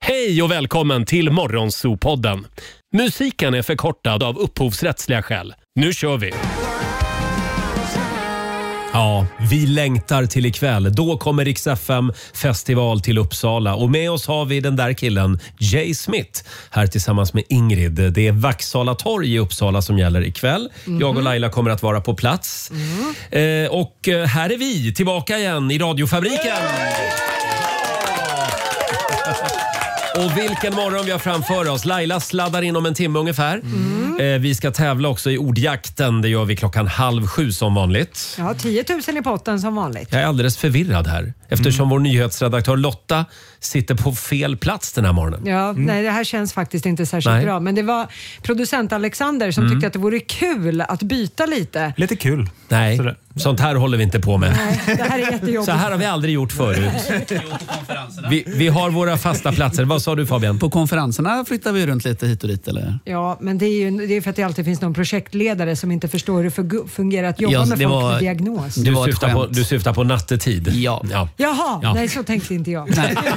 Hej och välkommen till Morgonzoo-podden. Musiken är förkortad av upphovsrättsliga skäl. Nu kör vi! Ja, vi längtar till ikväll. Då kommer Rix FM festival till Uppsala. Och med oss har vi den där killen, Jay Smith, här tillsammans med Ingrid. Det är Vaksala torg i Uppsala som gäller ikväll. Jag och Laila kommer att vara på plats. Och här är vi tillbaka igen i radiofabriken. Och vilken morgon vi har framför oss. Laila sladdar in om en timme ungefär. Vi ska tävla också i ordjakten. Det gör vi 6:30 som vanligt. Ja, 10 000 i potten som vanligt. Jag är alldeles förvirrad här. Eftersom vår nyhetsredaktör Lotta sitter på fel plats den här morgonen. Ja, nej, det här känns faktiskt inte särskilt bra. Men det var producent Alexander som tyckte att det vore kul att byta lite. Lite kul. Nej, sånt här håller vi inte på med. Nej, det här är jättejobbigt. Så här har vi aldrig gjort förut. Vi har våra fasta platser. Vad sa du, Fabian? På konferenserna flyttar vi runt lite hit och dit, eller? Ja, men det är för att det alltid finns någon projektledare som inte förstår hur det fungerar att jobba med folk med diagnos. Du syftar på nattetid. Ja. Jaha, nej, så tänkte inte jag.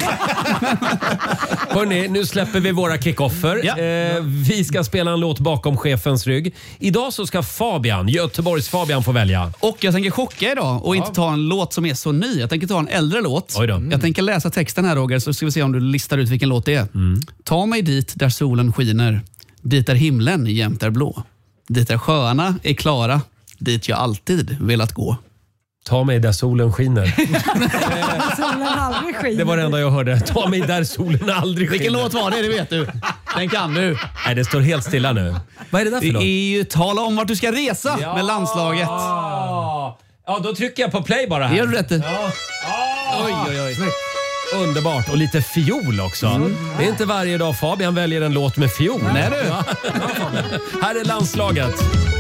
Hörrni, nu släpper vi våra kickoffer. Ja. Vi ska spela en låt bakom chefens rygg. Idag så ska Göteborgs Fabian få välja. Och jag tänker chocka idag och inte ta en låt som är så ny. Jag tänker ta en äldre låt. Oj då. Jag tänker läsa texten här, Roger, så ska vi se om du listar ut vilken låt det är. Ta mig dit där solen skiner. Dit där himlen jämt är blå. Dit där sjöarna är klara. Dit jag alltid velat gå. Ta mig där solen skiner. Solen aldrig skiner. Det var det enda jag hörde. Ta mig där solen aldrig skiner. Vilken låt var det vet du? Den kan du. Nej, det står helt stilla nu. Vad är det där för Det låt? är ju Tala om vart du ska resa med landslaget. Ja, då trycker jag på play bara här. Det gör du rätt i. Oj. Underbart. Och lite fiol också. Det är inte varje dag Fabian väljer en låt med fiol. Nej du. Här är landslaget.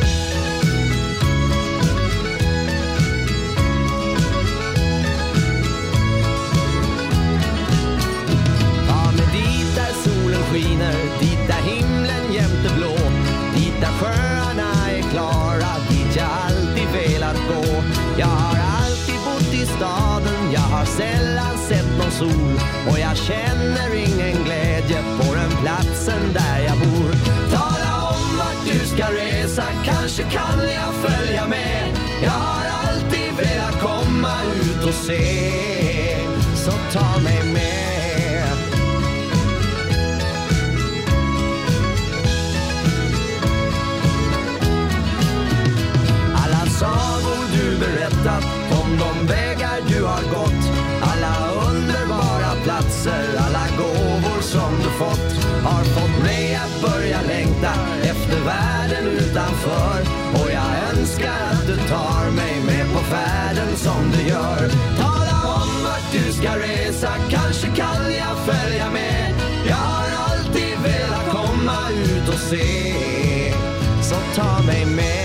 Ta mig dit där solen skiner, dit där himlen jämt är blå, dit där sjöarna är klara, dit jag alltid velat gå. Jag har alltid bott i staden, jag har sällan sett någon sol, och jag känner ingen glädje på den platsen där jag bor. Tala om vart du ska resa, kanske kan jag följa med. Jag har alltid velat komma ut och se, så ta mig med. Alla sagor du berättat om de vägar du har gått, alla underbara platser, alla gåvor som du fått, har fått mig att börja längta efter världen utanför. Och jag önskar att du tar mig med på färden som du gör. Tala om vart du ska resa, kanske kan jag följa med. Jag har alltid velat komma ut och se, så ta mig med.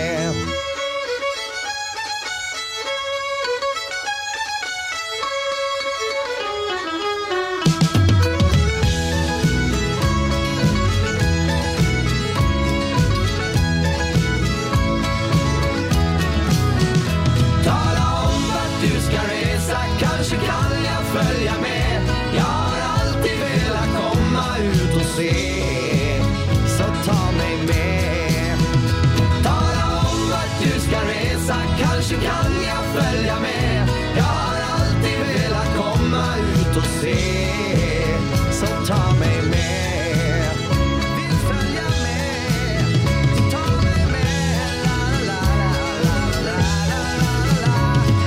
Kanske kan jag följa med. Jag har alltid velat komma ut och se, så ta mig med. Tala om vart du ska resa, kanske kan jag följa med. Jag har alltid velat komma ut och se, så ta mig med. Vill följa med, så ta mig med. La la la la la la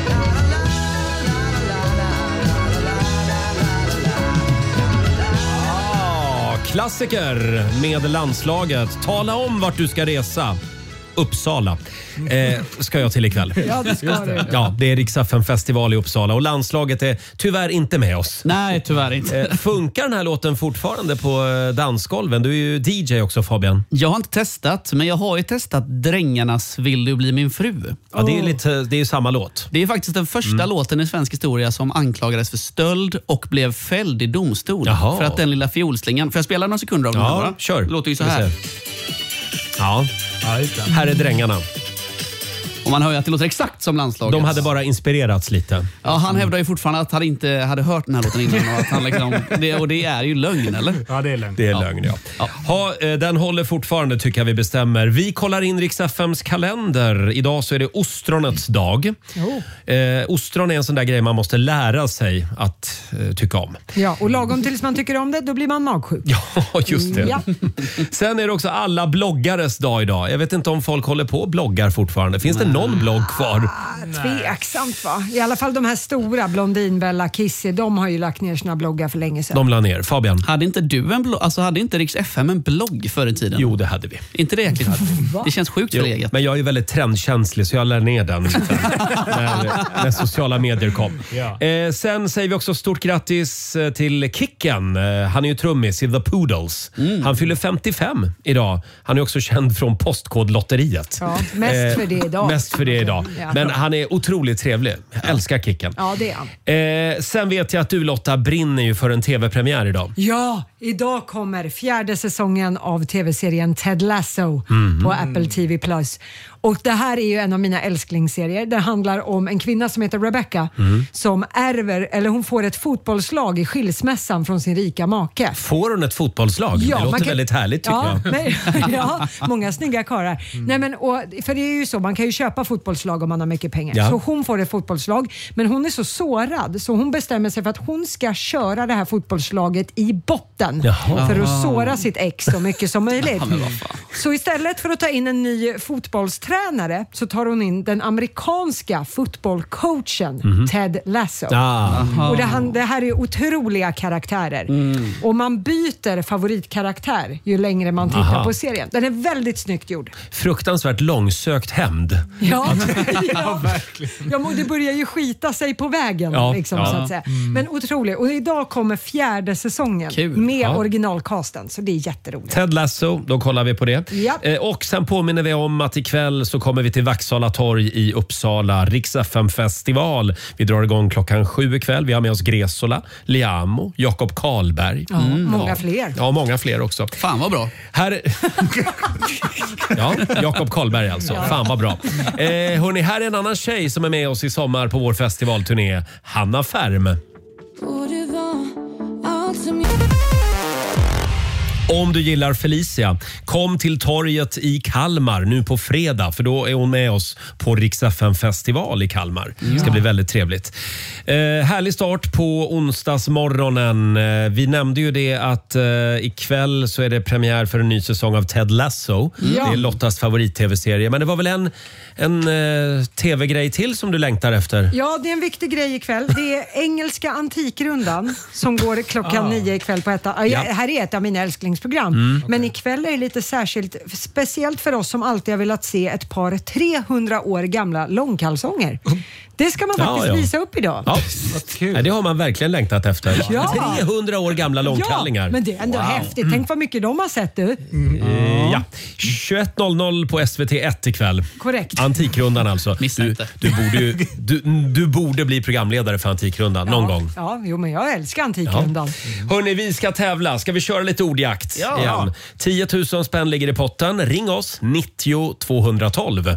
Klassiker med landslaget. Tala om vart du ska resa. Uppsala ska jag till ikväll. Ja, det ska du. Ja, det är Rix FM-festival i Uppsala och landslaget är tyvärr inte med oss. Nej, tyvärr inte. Funkar den här låten fortfarande på dansgolven? Du är ju DJ också, Fabian. Jag har inte testat, men jag har ju testat Drängarnas Vill du bli min fru. Ja, det är ju samma låt. Det är faktiskt den första låten i svensk historia som anklagades för stöld och blev fälld i domstol. Jaha. För att den lilla fiolslingan... Får jag spela några sekunder av den här, va? Kör. Det låter ju så här. Ja, här är Drängarna. Och man hör ju att det låter exakt som landslaget. De hade bara inspirerats lite. Ja, han hävdar ju fortfarande att han inte hade hört den här låten innan. Och, att han liksom, det är ju lögn, eller? Ja, det är lögn. Det är lögn, ja. Den håller fortfarande, tycker jag vi bestämmer. Vi kollar in Rix FMs kalender. Idag så är det ostronets dag. Ostron är en sån där grej man måste lära sig att tycka om. Ja, och lagom tills man tycker om det, då blir man magsjuk. Ja, just det. Ja. Sen är det också alla bloggares dag idag. Jag vet inte om folk håller på och bloggar fortfarande. Finns det någon blogg kvar? Tveksamt va? I alla fall de här stora, Blondin, Bella, Kissy, de har ju lagt ner sina bloggar för länge sedan. De la ner. Fabian? Hade inte du en blogg? Alltså hade inte Rix FM en blogg förr i tiden? Jo, det hade vi. Inte det äckligt? Det känns sjukt förlegat. Men jag är väldigt trendkänslig så jag lär ner den när sociala medier kom. Ja. Sen säger vi också stort grattis till Kicken. Han är ju trummis i The Poodles. Han fyller 55 idag. Han är också känd från Postkodlotteriet. Ja, mest för det idag. Mest för det idag. Ja. Men han är otroligt trevlig. Jag älskar Kicken. Ja, det är han. Sen vet jag att du Lotta brinner ju för en tv-premiär idag. Ja, idag kommer 4:e säsongen av tv-serien Ted Lasso på Apple TV+. Och det här är ju en av mina älsklingsserier. Det handlar om en kvinna som heter Rebecca som hon får ett fotbollslag i skilsmässan från sin rika make. Får hon ett fotbollslag? Ja, det låter väldigt härligt tycker jag. Ja, många snygga karlar. Nej, men, för det är ju så, man kan ju köpa fotbollslag om man har mycket pengar. Ja. Så hon får ett fotbollslag, men hon är så sårad så hon bestämmer sig för att hon ska köra det här fotbollslaget i botten. Jaha. För att såra sitt ex så mycket som möjligt. Ja, men vad fan. Så istället för att ta in en ny fotbollstränare så tar hon in den amerikanska fotbollcoachen Ted Lasso. Och det här är otroliga karaktärer. Och man byter favoritkaraktär ju längre man tittar på serien. Den är väldigt snyggt gjord. Fruktansvärt långsökt hämnd. Ja, verkligen. ja, men det börjar ju skita sig på vägen. Så att säga. Men otroligt. Och idag kommer 4:e säsongen med originalcasten. Så det är jätteroligt. Ted Lasso, då kollar vi på det. Ja. Och sen påminner vi om att ikväll så kommer vi till Vaksala torg i Uppsala. Rix FM festival. Vi drar igång 7:00 ikväll. Vi har med oss Gresola, Liamo, Jakob Karlberg. Många fler. Ja, många fler också. Fan vad bra. Här... Ja, Jakob Karlberg alltså. Fan vad bra. Hörrni, här är en annan tjej som är med oss i sommar på vår festivalturné. Hanna Färm. Om du gillar Felicia, kom till torget i Kalmar nu på fredag för då är hon med oss på Rix FM festival i Kalmar. Det ska bli väldigt trevligt. Härlig start på onsdagsmorgonen. Vi nämnde ju det att ikväll så är det premiär för en ny säsong av Ted Lasso. Det är Lottas favorit-tv-serie. Men det var väl en tv-grej till som du längtar efter? Ja, det är en viktig grej ikväll. Det är engelska antikrundan som går klockan 9 ikväll på Etta. Här är ett av mina älsklingsprogram. Men ikväll är det lite särskilt, speciellt för oss som alltid har velat se ett par 300 år gamla långkalsonger. Det ska man faktiskt visa upp idag. Ja. Det har man verkligen längtat efter. Ja. 300 år gamla långkallingar. Ja, men det är ändå häftigt. Tänk vad mycket de har sett du. Ja. 21.00 på SVT1 ikväll. Korrekt. Antikrundan alltså. Missa inte. Du borde bli programledare för Antikrundan någon gång. Ja, jo, men jag älskar Antikrundan. Hörrni, vi ska tävla. Ska vi köra lite ordjakt igen? 10 000 spänn ligger i potten. Ring oss, 90 212.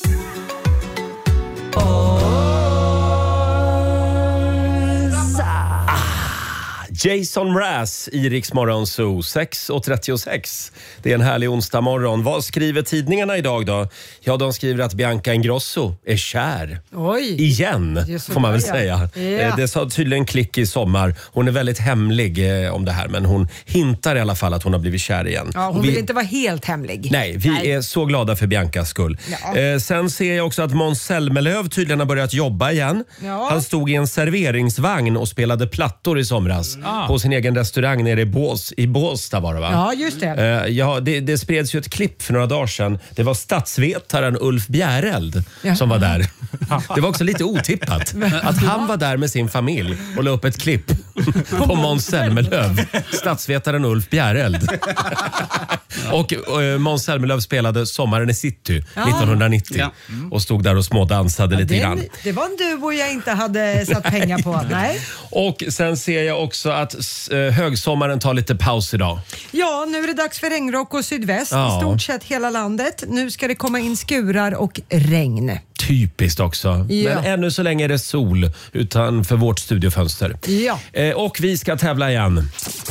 Jason Mraz i Rix Morgon Zoo, 6:36. Det är en härlig onsdag morgon. Vad skriver tidningarna idag då? Ja, de skriver att Bianca Ingrosso är kär. Oj. Igen, får man väl säga. Ja. Det sa tydligen Klick i sommar. Hon är väldigt hemlig om det här, men hon hintar i alla fall att hon har blivit kär igen. Ja, hon vill inte vara helt hemlig. Nej, vi är så glada för Biancas skull. Ja. Sen ser jag också att Måns Zelmerlöw tydligen har börjat jobba igen. Ja. Han stod i en serveringsvagn och spelade plattor i somras. På sin egen restaurang nere i Båstad var det, va? Ja, just det. Det spreds ju ett klipp för några dagar sedan. Det var statsvetaren Ulf Bjäreld som var där. Det var också lite otippat att han var där med sin familj och la upp ett klipp på Måns Zelmerlöw. Statsvetaren Ulf Bjäreld. Och Måns Zelmerlöw spelade Sommaren i city 1990 och stod där och smådansade lite grann. Det var en duo jag inte hade satt pengar på. Nej. Och sen ser jag också att högsommaren tar lite paus idag. Ja, nu är det dags för regnrock och sydväst i stort sett hela landet. Nu ska det komma in skurar och regn. Typiskt också. Ja. Men ännu så länge är det sol utanför vårt studiofönster. Ja. Och vi ska tävla igen.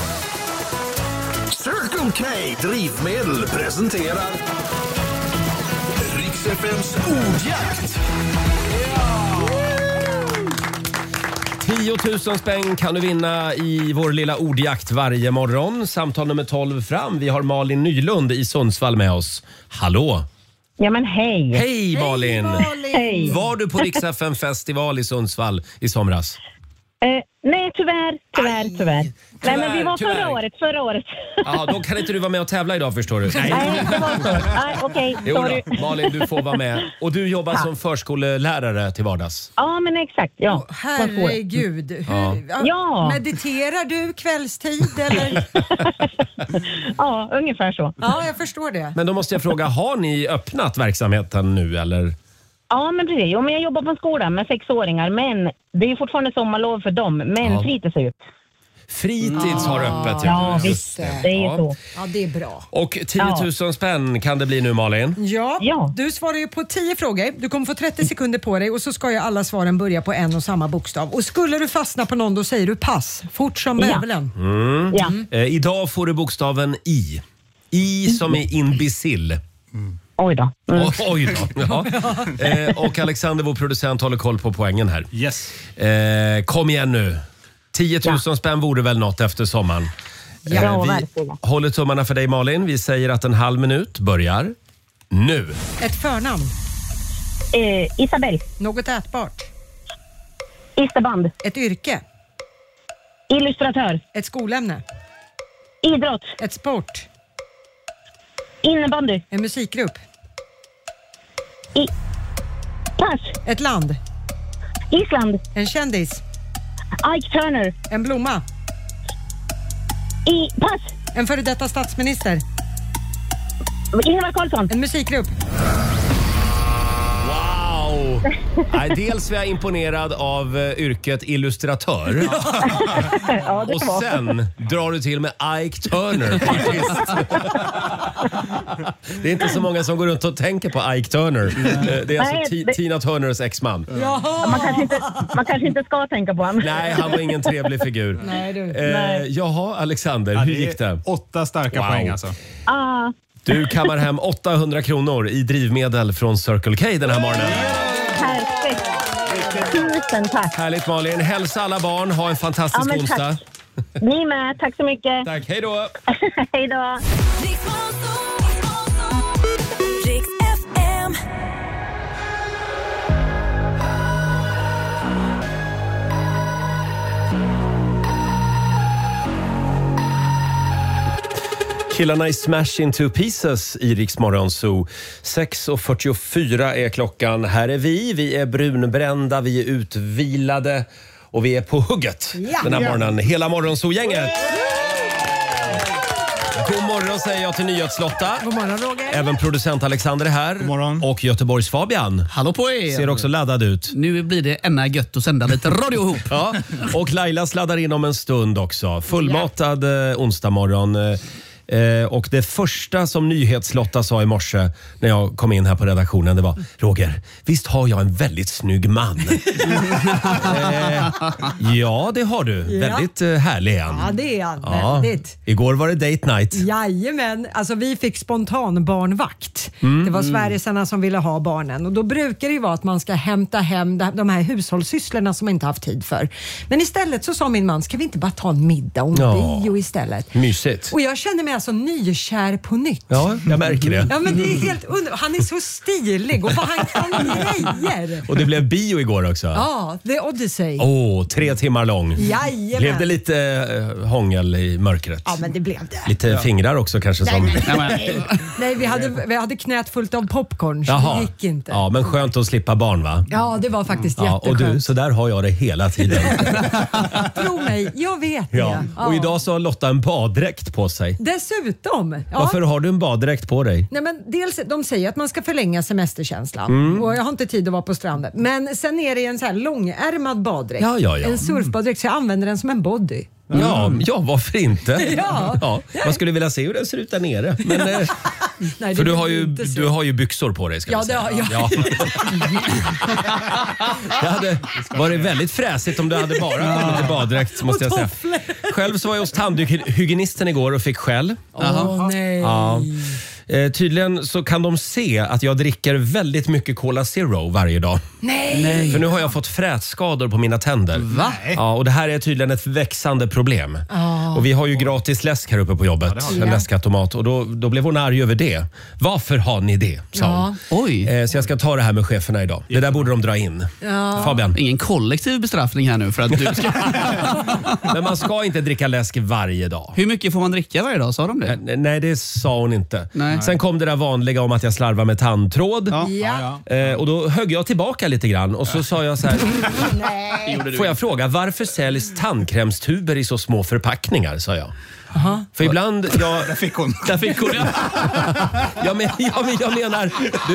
Circle K Drivmedel presenterar Rix FMs ordjakt. 10 000 spänn kan du vinna i vår lilla ordjakt varje morgon. Samtal nummer 12 fram. Vi har Malin Nylund i Sundsvall med oss. Hallå! Ja, men hej. Hej Malin! Hej. Var du på Rix FM festival i Sundsvall i somras? Nej, tyvärr. Nej, men vi var förra året. Ja, då kan inte du vara med och tävla idag, förstår du. Nej, det var så. Nej, okej, sorry. Malin, du får vara med. Och du jobbar som förskollärare till vardags. Ja, men exakt. Ja. Herregud. Ja. Mediterar du kvällstid eller? Ja, ungefär så. Ja, jag förstår det. Men då måste jag fråga, har ni öppnat verksamheten nu eller? Ja, men precis. Jo, men jag jobbar på en skola med 6-åringar, men det är ju fortfarande sommarlov för dem. Men fritids är ut. Fritids har öppet. Ja, visst. Det är ju så. Ja, det är bra. Och 10 000 spänn kan det bli nu, Malin. Ja, du svarar ju på 10 frågor. Du kommer få 30 sekunder på dig och så ska ju alla svaren börja på en och samma bokstav. Och skulle du fastna på någon, då säger du pass. Fort som bävelen. Ja. Idag får du bokstaven I. I som är imbecill. Oj då. Oj då. Ja. Och Alexander, vår producent, håller koll på poängen här. Yes. Kom igen nu. 10 000 spänn vore väl något efter sommaren. Ja, Vi verkligen. håller tummarna för dig, Malin. Vi säger att en halv minut börjar nu. Ett förnamn. Isabel. Något ätbart. Isterband. Ett yrke. Illustratör. Ett skolämne. Idrott. Ett sport. Innebandy. En musikgrupp. Pass. Ett land. Island. En kändis. Ike Turner. En blomma. Pass. En före detta statsminister. Ingvar Carlsson. En musikgrupp. Wow! Nej, dels var jag imponerad av yrket illustratör. Ja, det Och var. sen drar du till med Ike Turner. Det är inte så många som går runt och tänker på Ike Turner. Det är alltså Tina Turners exman. Man kanske inte ska tänka på honom. Nej, han var ingen trevlig figur. Nej, du. Jaha, Alexander, hur gick det? 8 starka poäng alltså. Du kammar hem 800 kronor i drivmedel från Circle K den här morgonen. Perfekt. Tusen tack. Härligt, Malin. Hälsa alla barn. Ha en fantastisk onsdag. Ni med. Tack så mycket. Tack, hej då. Hej då. Killarna i Smash Into Pieces i Rix Morgon Zoo. 6:44 är klockan. Här är vi. Vi är brunbrända, vi är utvilade och vi är på hugget den här morgonen. Hela Morgonzoo-gänget. God morgon säger jag till Nyhetslotta. God morgon, Roger. Även producent Alexander är här. God morgon. Och Göteborgs Fabian. Hallå på er! Ser också laddad ut. Nu blir det ännu gött att sända lite radio ihop. Ja. Och Laila sladdar in om en stund också. Fullmatad onsdag morgon. Och det första som Nyhetslotta sa i morse när jag kom in här på redaktionen, det var: Roger, visst har jag en väldigt snygg man? Ja, det har du. Ja. Väldigt härlig en. Ja, det är han. Ja. Väldigt. Igår var det date night. Jajamän, alltså vi fick spontan barnvakt. Det var Sverigesarna som ville ha barnen och då brukar det ju vara att man ska hämta hem de här hushållssysslorna som man inte haft tid för. Men istället så sa min man, ska vi inte bara ta en middag och en bio istället? Mysigt. Och jag kände mig alltså nykär på nytt. Ja, jag märker det. Ja, men det är helt underbart. Han är så stilig och vad han kan grejer. Och det blev bio igår också. Ja, The Odyssey. 3 timmar lång. Jajamän. Blev det lite hångel i mörkret? Ja, men det blev det. Lite fingrar också kanske som... Nej, vi hade knät fullt av popcorn så Jaha. det gick inte. Ja, men skönt att slippa barn, va? Ja, det var faktiskt Ja, och jätteskönt. så där har jag det hela tiden. Tro mig, jag vet det. Ja. Och idag så har Lotta en baddräkt på sig. Dessutom. Ja. Varför har du en baddräkt på dig? Nej, men dels, de säger att man ska förlänga semesterkänslan och jag har inte tid att vara på stranden. Men sen är det en så här långärmad baddräkt. Ja. En surfbaddräkt, så jag använder den som en body. Ja, varför inte? Ja. Man skulle vilja se hur den ser ut där nere. Men Nej, För du har ju byxor på dig, ska vi säga. Ja. Det hade varit väldigt fräsigt om du hade bara kommit i baddräkt, måste jag säga. Själv så var jag hos tandhygienisten igår och fick skäll. Nej. Ja. Tydligen så kan de se att jag dricker väldigt mycket Cola Zero varje dag. Nej. För nu har jag fått frätskador på mina tänder. Va? Ja, och det här är tydligen ett växande problem. Och vi har ju gratis läsk här uppe på jobbet. En läskautomat. Och då blev hon arg över det. Varför har ni det? Sa hon. Oj. Så jag ska ta det här med cheferna idag. Det där borde de dra in. Fabian. Ingen kollektiv bestraffning här nu för att du ska... Men man ska inte dricka läsk varje dag. Hur mycket får man dricka varje dag? Sa de det? Nej, det sa hon inte. Nej. Sen kom det där vanliga om att jag slarvar med tandtråd. Ja. Och då högg jag tillbaka lite grann. Och så sa jag så här. Får jag fråga, varför säljs tandkrämstuber i så små förpackningar, sa jag. För ibland... Där fick hon. Jag menar,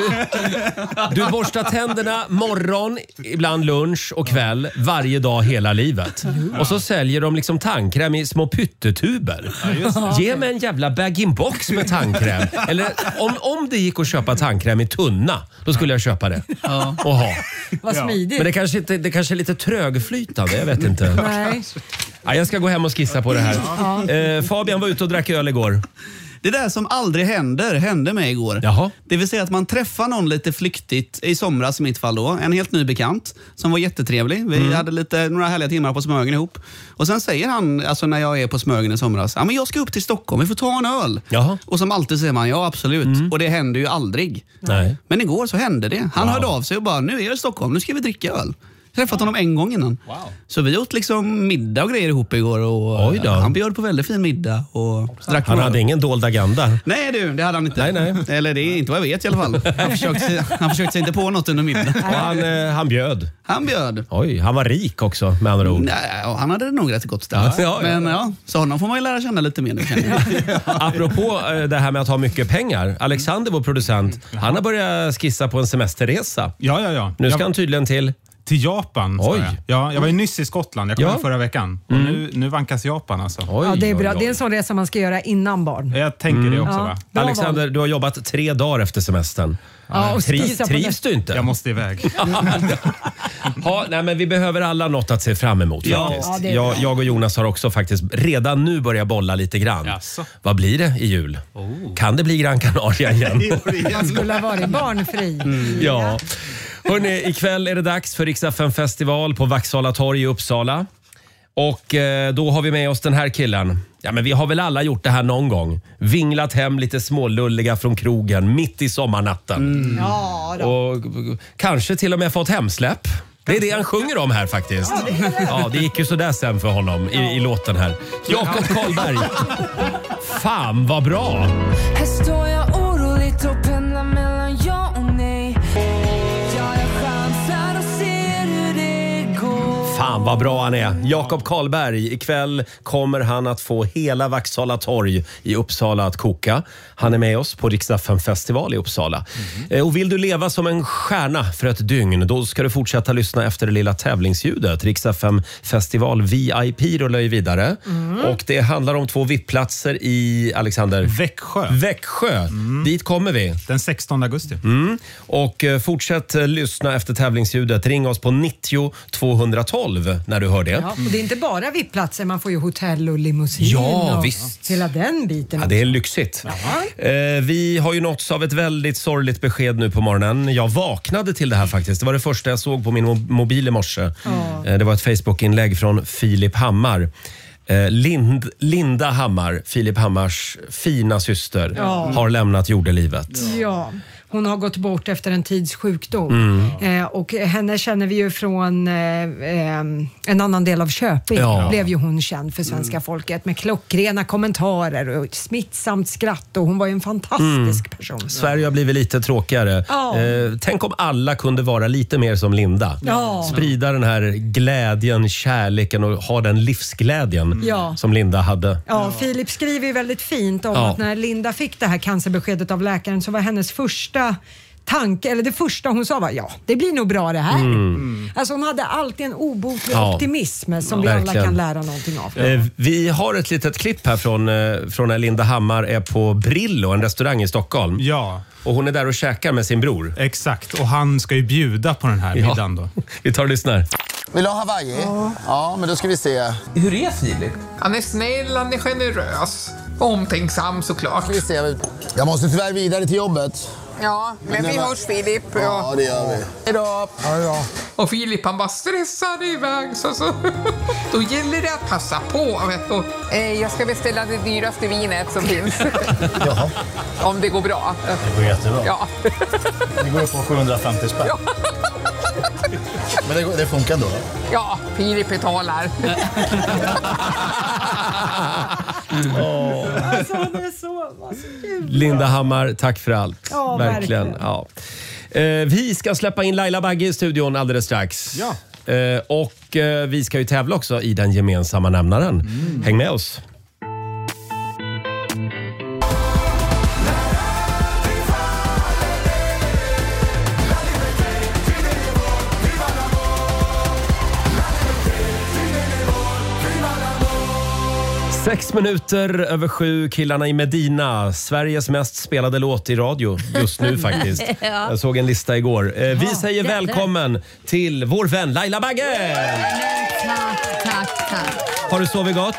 du borstar tänderna morgon, ibland lunch och kväll, varje dag hela livet. Och så säljer de liksom tandkräm i små pyttetuber. Ge mig en jävla bag-in-box med tandkräm. Eller om det gick att köpa tandkräm i tunna, då skulle jag köpa det. Och ha. Vad smidigt. Men det kanske är lite trögflytande, jag vet inte. Nej. Ja, jag ska gå hem och skissa på det här. Fabian var ute och drack öl igår. Det där som aldrig hände mig igår. Jaha. Det vill säga att man träffar någon lite flyktigt, i somras i mitt fall då, en helt ny bekant som var jättetrevlig. Vi hade några härliga timmar på Smögen ihop. Och sen säger han, alltså när jag är på Smögen i somras, ja men jag ska upp till Stockholm, vi får ta en öl. Jaha. Och som alltid säger man, ja absolut. Och det händer ju aldrig. Nej. Men igår så hände det. Han hörde av sig och bara, nu är det Stockholm, nu ska vi dricka öl. Jag har träffat honom en gång innan. Wow. Så vi åt liksom middag och grejer ihop igår. Och han bjöd på väldigt fin middag. Och drack han hade ingen dold agenda. Nej du, det hade han inte. Nej. Eller det är inte vad jag vet i alla fall. Han försökte sig inte på något under middag. Och han bjöd. Han bjöd. Oj, han var rik också med andra ord. Nej, han hade nog rätt gott ställt. Men så honom får man ju lära känna lite mer nu. Apropå det här med att ha mycket pengar. Alexander, vår producent, han har börjat skissa på en semesterresa. Ja. Nu ska han tydligen till Japan. Oj. Jag var ju nyss i Skottland. Jag kom förra veckan. Och nu vankas Japan alltså. Ja, det är bra. Det är en sån resa man ska göra innan barn. Jag tänker det också, va? Alexander, du har jobbat 3 dagar efter semestern. Ja, och Trivs du inte? Jag måste iväg. Nej, men vi behöver alla något att se fram emot faktiskt. Jag och Jonas har också faktiskt redan nu börjat bolla lite grann. Jaså. Vad blir det i jul? Kan det bli Gran Canaria igen? Man skulle ha varit barnfri. Ja. Hörrni, ikväll är det dags för Rix FM festival på Vaksala torg i Uppsala. Och då har vi med oss den här killen. Ja, men vi har väl alla gjort det här någon gång. Vinglat hem lite smålulliga från krogen mitt i sommarnatten. Ja, då. Och kanske till och med fått hemsläpp. Det är det han sjunger om här faktiskt. Ja, det gick ju sådär sen för honom i låten här. Jakob Karlberg. Fan vad bra. Här står jag oroligt och pendlar mellan ja och nej. Fan vad bra han är. Jakob Karlberg. Ikväll kommer han att få hela Vaksala torg i Uppsala att koka. Han är med oss på Rix FM festival i Uppsala. Och vill du leva som en stjärna för ett dygn, då ska du fortsätta lyssna efter det lilla tävlingsljudet. Rix FM festival VIP rullar ju vidare. Och det handlar om 2 VIP-platser i Alexander. Växjö. Dit kommer vi. Den 16 augusti. Och fortsätt lyssna efter tävlingsljudet. Ring oss på 90 212 när du hör det. Ja, och det är inte bara VIP-platser, man får ju hotell och limousin. Ja, och visst. hela den biten. Ja, det är lyxigt. Vi har ju nåtts av ett väldigt sorgligt besked nu på morgonen. Jag vaknade till det här faktiskt. Det var det första jag såg på min mobil i morse. Det var ett Facebook-inlägg från Filip Hammar. Linda Hammar, Filip Hammars fina syster, har lämnat jordelivet. Ja. Hon har gått bort efter en tids sjukdom. Och henne känner vi ju från en annan del av Köping. Blev ju hon känd för svenska folket med klockrena kommentarer och smittsamt skratt. Och hon var ju en fantastisk person. Sverige har blivit lite tråkigare. Tänk om alla kunde vara lite mer som Linda. Sprida den här glädjen, kärleken och ha den livsglädjen som Linda hade. Ja, Filip skriver ju väldigt fint om att när Linda fick det här cancerbeskedet av läkaren så var hennes första tanke, eller det första hon sa var det blir nog bra det här. Alltså hon hade alltid en obotlig optimism som vi alla kan lära någonting av. Vi har ett litet klipp här från när Linda Hammar är på Brillo, en restaurang i Stockholm. Ja. Och hon är där och käkar med sin bror. Exakt, och han ska ju bjuda på den här middagen då. Vi tar och lyssnar. Vill du ha Hawaii? Ja, men då ska vi se. Hur är Filip? Han är snäll, han är generös. Omtänksam såklart. Ska vi se. Jag måste tyvärr vidare till jobbet. Ja, men vi hörs Filip. Ja, det gör vi. Hejdå. Ja. Och Filip han bara stressade iväg så. Då gäller det att passa på. Vet du. Jag ska beställa det dyraste vinet som finns. Jaha. Om det går bra. Det går jättebra. Ja. Det går på 750 spänn. Ja. Men det funkar då? Ja, Filip betalar. Alltså han är så Linda Hammar, tack för allt. Ja, verkligen. Ja. Vi ska släppa in Laila Bagge i studion alldeles strax. Ja. Och vi ska ju tävla också i den gemensamma nämnaren. Häng med oss. Sex minuter över 7, Killarna i Medina. Sveriges mest spelade låt i radio just nu faktiskt. Jag såg en lista igår. Vi säger välkommen till vår vän Laila Bagge! Tack. Har du sovit gott?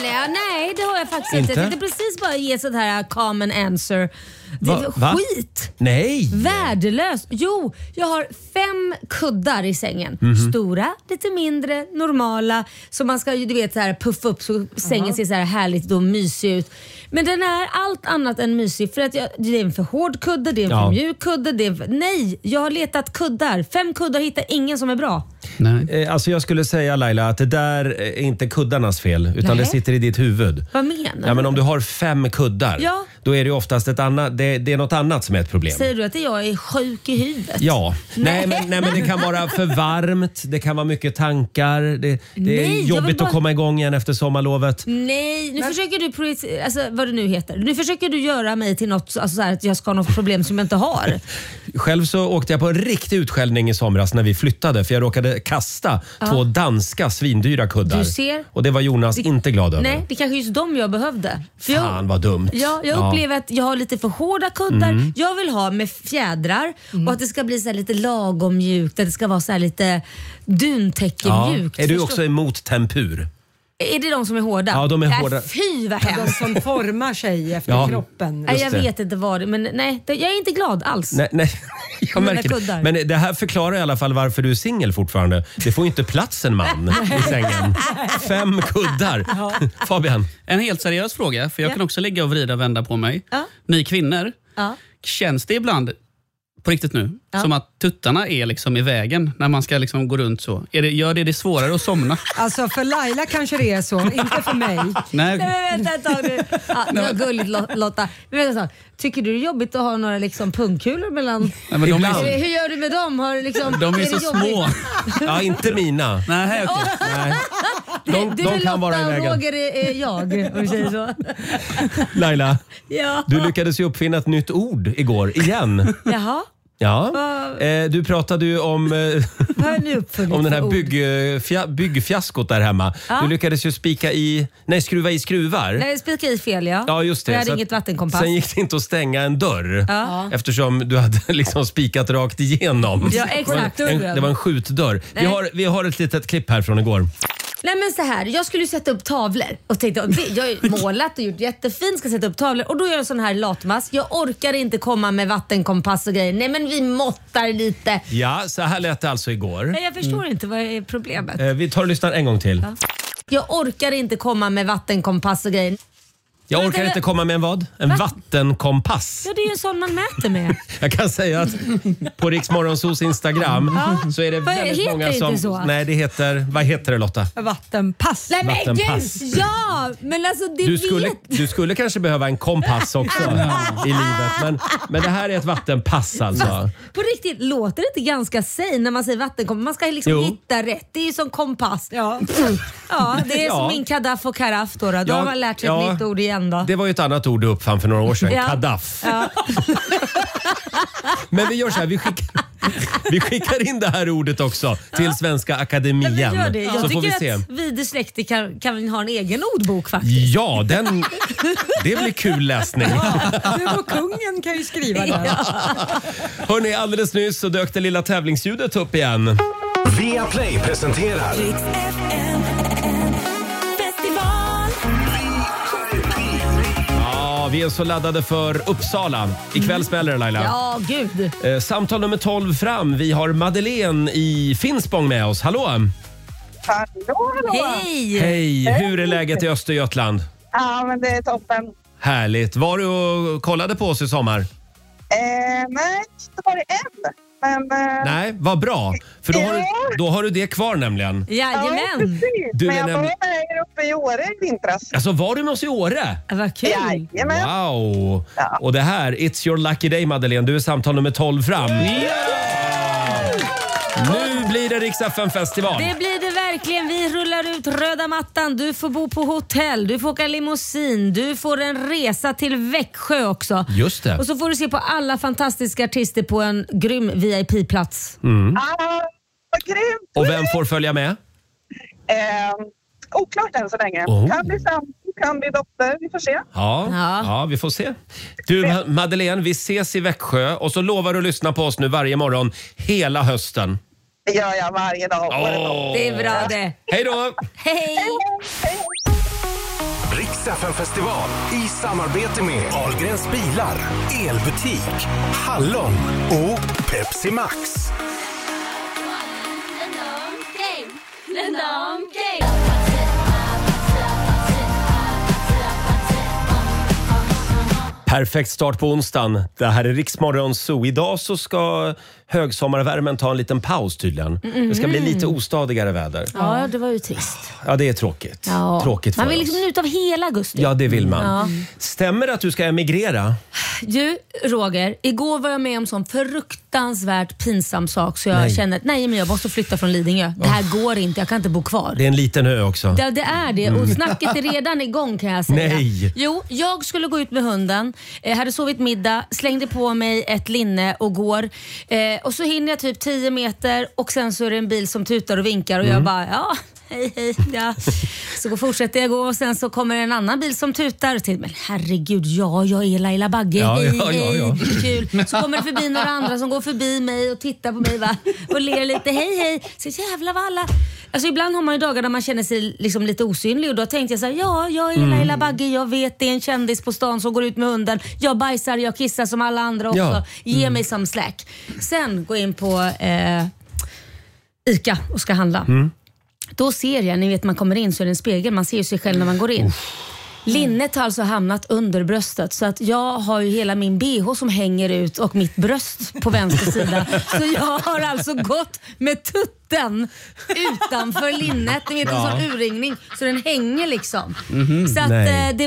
Nej, det har jag faktiskt inte. Jag tänkte precis bara ge sånt här common answer. Det är skit. Nej. Värdelöst. Jo, jag har 5 kuddar i sängen. Stora, lite mindre, normala. Så man ska du vet så här puffa upp så sängen ser så här härligt och mysig ut. Men den är allt annat än mysig för att det är en för hård kudde, det är en för mjuk kudde, nej, jag har letat kuddar. 5 kuddar, hittar ingen som är bra. Nej. Alltså jag skulle säga Laila att det där är inte kuddarnas fel utan det sitter i ditt huvud. Vad menar du? Ja, men om du har 5 kuddar då är det oftast ett annat, det är något annat som är ett problem. Säger du att jag är sjuk i huvudet? Ja. Nej men det kan vara för varmt, det kan vara mycket tankar, det är jobbigt att komma igång igen efter sommarlovet. Nej, nu försöker du alltså vad det nu heter. Nu försöker du göra mig till något, alltså så här, att jag ska ha något problem som jag inte har. Själv så åkte jag på en riktig utskällning i somras när vi flyttade för jag råkade kasta 2 danska svindyra kuddar. Du ser. Och det var Jonas inte glad över. Nej, det kanske just de jag behövde. För Fan vad dumt. Ja, jag upplever att jag har lite för hårda kuddar. Jag vill ha med fjädrar och att det ska bli så här lite lagom mjukt. Att det ska vara så här lite duntäcke-mjukt. Är du också emot tempur? Är det de som är hårda? Ja, de är hårda. Fy vad hemskt. De som formar sig efter kroppen. Nej, jag vet inte vad det, men nej, jag är inte glad alls. Nej, jag märker det. Men det här förklarar i alla fall varför du är singel fortfarande. Det får ju inte plats en man i sängen. 5 kuddar. Fabian? En helt seriös fråga, för jag kan också ligga och vrida och vända på mig. Ni kvinnor, känns det ibland på riktigt nu som att tuttarna är liksom i vägen när man ska liksom gå runt så? Gör det svårare att somna? Alltså för Laila kanske det är så, inte för mig. Nej, vänta ett tag nu. Det var gulligt Lotta. Men vänta, tycker du det är jobbigt att ha några liksom pungkulor mellan? Nej, men hur gör du med dem? Har liksom, de är så små. Ja, inte mina. Nej, okej. Nej. De kan vara i vägen. Roger är jag, om du säger så. Laila, du lyckades ju uppfinna ett nytt ord igår, igen. Jaha. Ja, du pratade ju om den här byggfiaskot där hemma. Du lyckades ju skruva i skruvar. Nej, spika i fel, Ja, just det. Jag hade inget vattenkompass. Sen gick det inte att stänga en dörr eftersom du hade liksom spikat rakt igenom. Ja, exakt. Det var en skjutdörr. Vi har ett litet klipp här från igår. Nej men så här, jag skulle sätta upp tavlor och tänkte, jag har målat och gjort jättefint, ska sätta upp tavlor och då gör jag en sån här latmask. Jag orkar inte komma med vattenkompass och grejer. Nej men vi måttar lite. Ja, så här lät det alltså igår. Nej, jag förstår inte, vad är problemet? Vi tar och lyssnar en gång till. Jag orkar inte komma med vattenkompass och grejer. Jag orkar inte komma med en vad? En vattenkompass. Ja, det är ju en sån man mäter med. Jag kan säga att på Rix Morgonzos Instagram så är det väldigt många som... Inte så? Nej, det heter... Vad heter det, Lotta? Vattenpass. Nej, men vattenpass. Ja, men alltså du skulle kanske behöva en kompass också i livet. Men det här är ett vattenpass alltså. På riktigt, låter det inte ganska sig när man säger vattenkompass? Man ska liksom hitta rätt. Det är ju som kompass. Ja, det är som min kadaff och karaff då. Då har man lärt sig ett nytt ord igen. den då? Det var ju ett annat ord du uppfann för några år sedan. Ja. Kadaff. Ja. Men vi gör så här, vi skickar in det här ordet också till Svenska Akademien. Ja, gör det. Jag så får vi tycker se. att vi dyslektiker kan ha en egen ordbok faktiskt. Ja, det blir kul läsning. Du och kungen kan ju skriva det. Hörrni, alldeles nyss så dök det lilla tävlingsljudet upp igen. Viaplay presenterar Ja, vi är så laddade för Uppsala. Ikväll spelar det, Laila. Ja, gud. Samtal nummer 12 fram. Vi har Madeleine i Finspång med oss. Hallå! Hallå! Hej! Hej! Hur är läget i Östergötland? Ja, men det är toppen. Härligt. Var du och kollade på oss i sommar? Nej, inte bara en. Men, Nej, vad bra. För då har du det kvar nämligen. Jajamän. Ja, precis. Du men är jag var nämligen- med uppe i Åre i vintras. Alltså, var du med oss i Åre? Vad kul. Jajamän. Wow! Och det här, It's your lucky day, Madeleine. Du är samtal nummer 12 fram. Nu blir det Rix FM-festival. Det blir det verkligen. Vi rullar ut röda mattan. Du får bo på hotell, du får åka limousin, du får en resa till Växjö också. Just det. Och så får du se på alla fantastiska artister på en grym VIP-plats. Mm. Vad grymt! Och vem får följa med? Oklart än så länge. Oh. Kan bli sambo, kan bli dotter. Vi får se. Ja, vi får se. Du, Madeleine, vi ses i Växjö och så lovar du att lyssna på oss nu varje morgon hela hösten. Det gör jag varje dag. Det är bra det. Hej då! Hej! Rix FM-festival i samarbete med Ahlgrens bilar, elbutik, Hallon och Pepsi Max. Perfekt start på onsdagen. Det här är Riksmorgon Zoo. Idag så ska högsommarvärmen ta en liten paus tydligen. Det ska bli lite ostadigare väder. Ja, det var ju trist. Ja, det är tråkigt. Ja. Tråkigt för Man vill oss. liksom ut av hela augusti. Ja, det vill man. Ja. Stämmer det att du ska emigrera? Du, Roger, igår var jag med om sån fruktansvärt pinsam sak så jag Nej. känner att nej, men jag måste flytta från Lidingö. Det här går inte, jag kan inte bo kvar. Det är en liten ö också. Ja, det är det. Och snacket är redan igång kan jag säga. Nej. Jo, jag skulle gå ut med hunden, hade sovit middag, slängde på mig ett linne och går. Och så hinner jag typ 10 meter och sen så är det en bil som tutar och vinkar och jag bara, ja, hej. Ja. Så fortsätter jag gå och sen så kommer en annan bil som tutar och till men herregud, jag är Laila Bagge. Ja, hej, ja, ja. kul. Så kommer det förbi några andra som går förbi mig och tittar på mig va? Och ler lite, hej. Så jävla valla. Alltså ibland har man ju dagar där man känner sig liksom lite osynlig och då tänkte jag så här, ja, jag är Laila Bagge, jag vet det är en kändis på stan som går ut med hunden. Jag bajsar, jag kissar som alla andra också. Ja. Ge mig some slack. Sen gå in på ICA och ska handla. Då ser jag, ni vet man kommer in så är det en spegel, man ser ju sig själv när man går in. Linnet har alltså hamnat under bröstet så att jag har ju hela min BH som hänger ut och mitt bröst på vänster sida. Så jag har alltså gått med tutten utanför linnet, ni vet en sån urringning så den hänger liksom. Så att det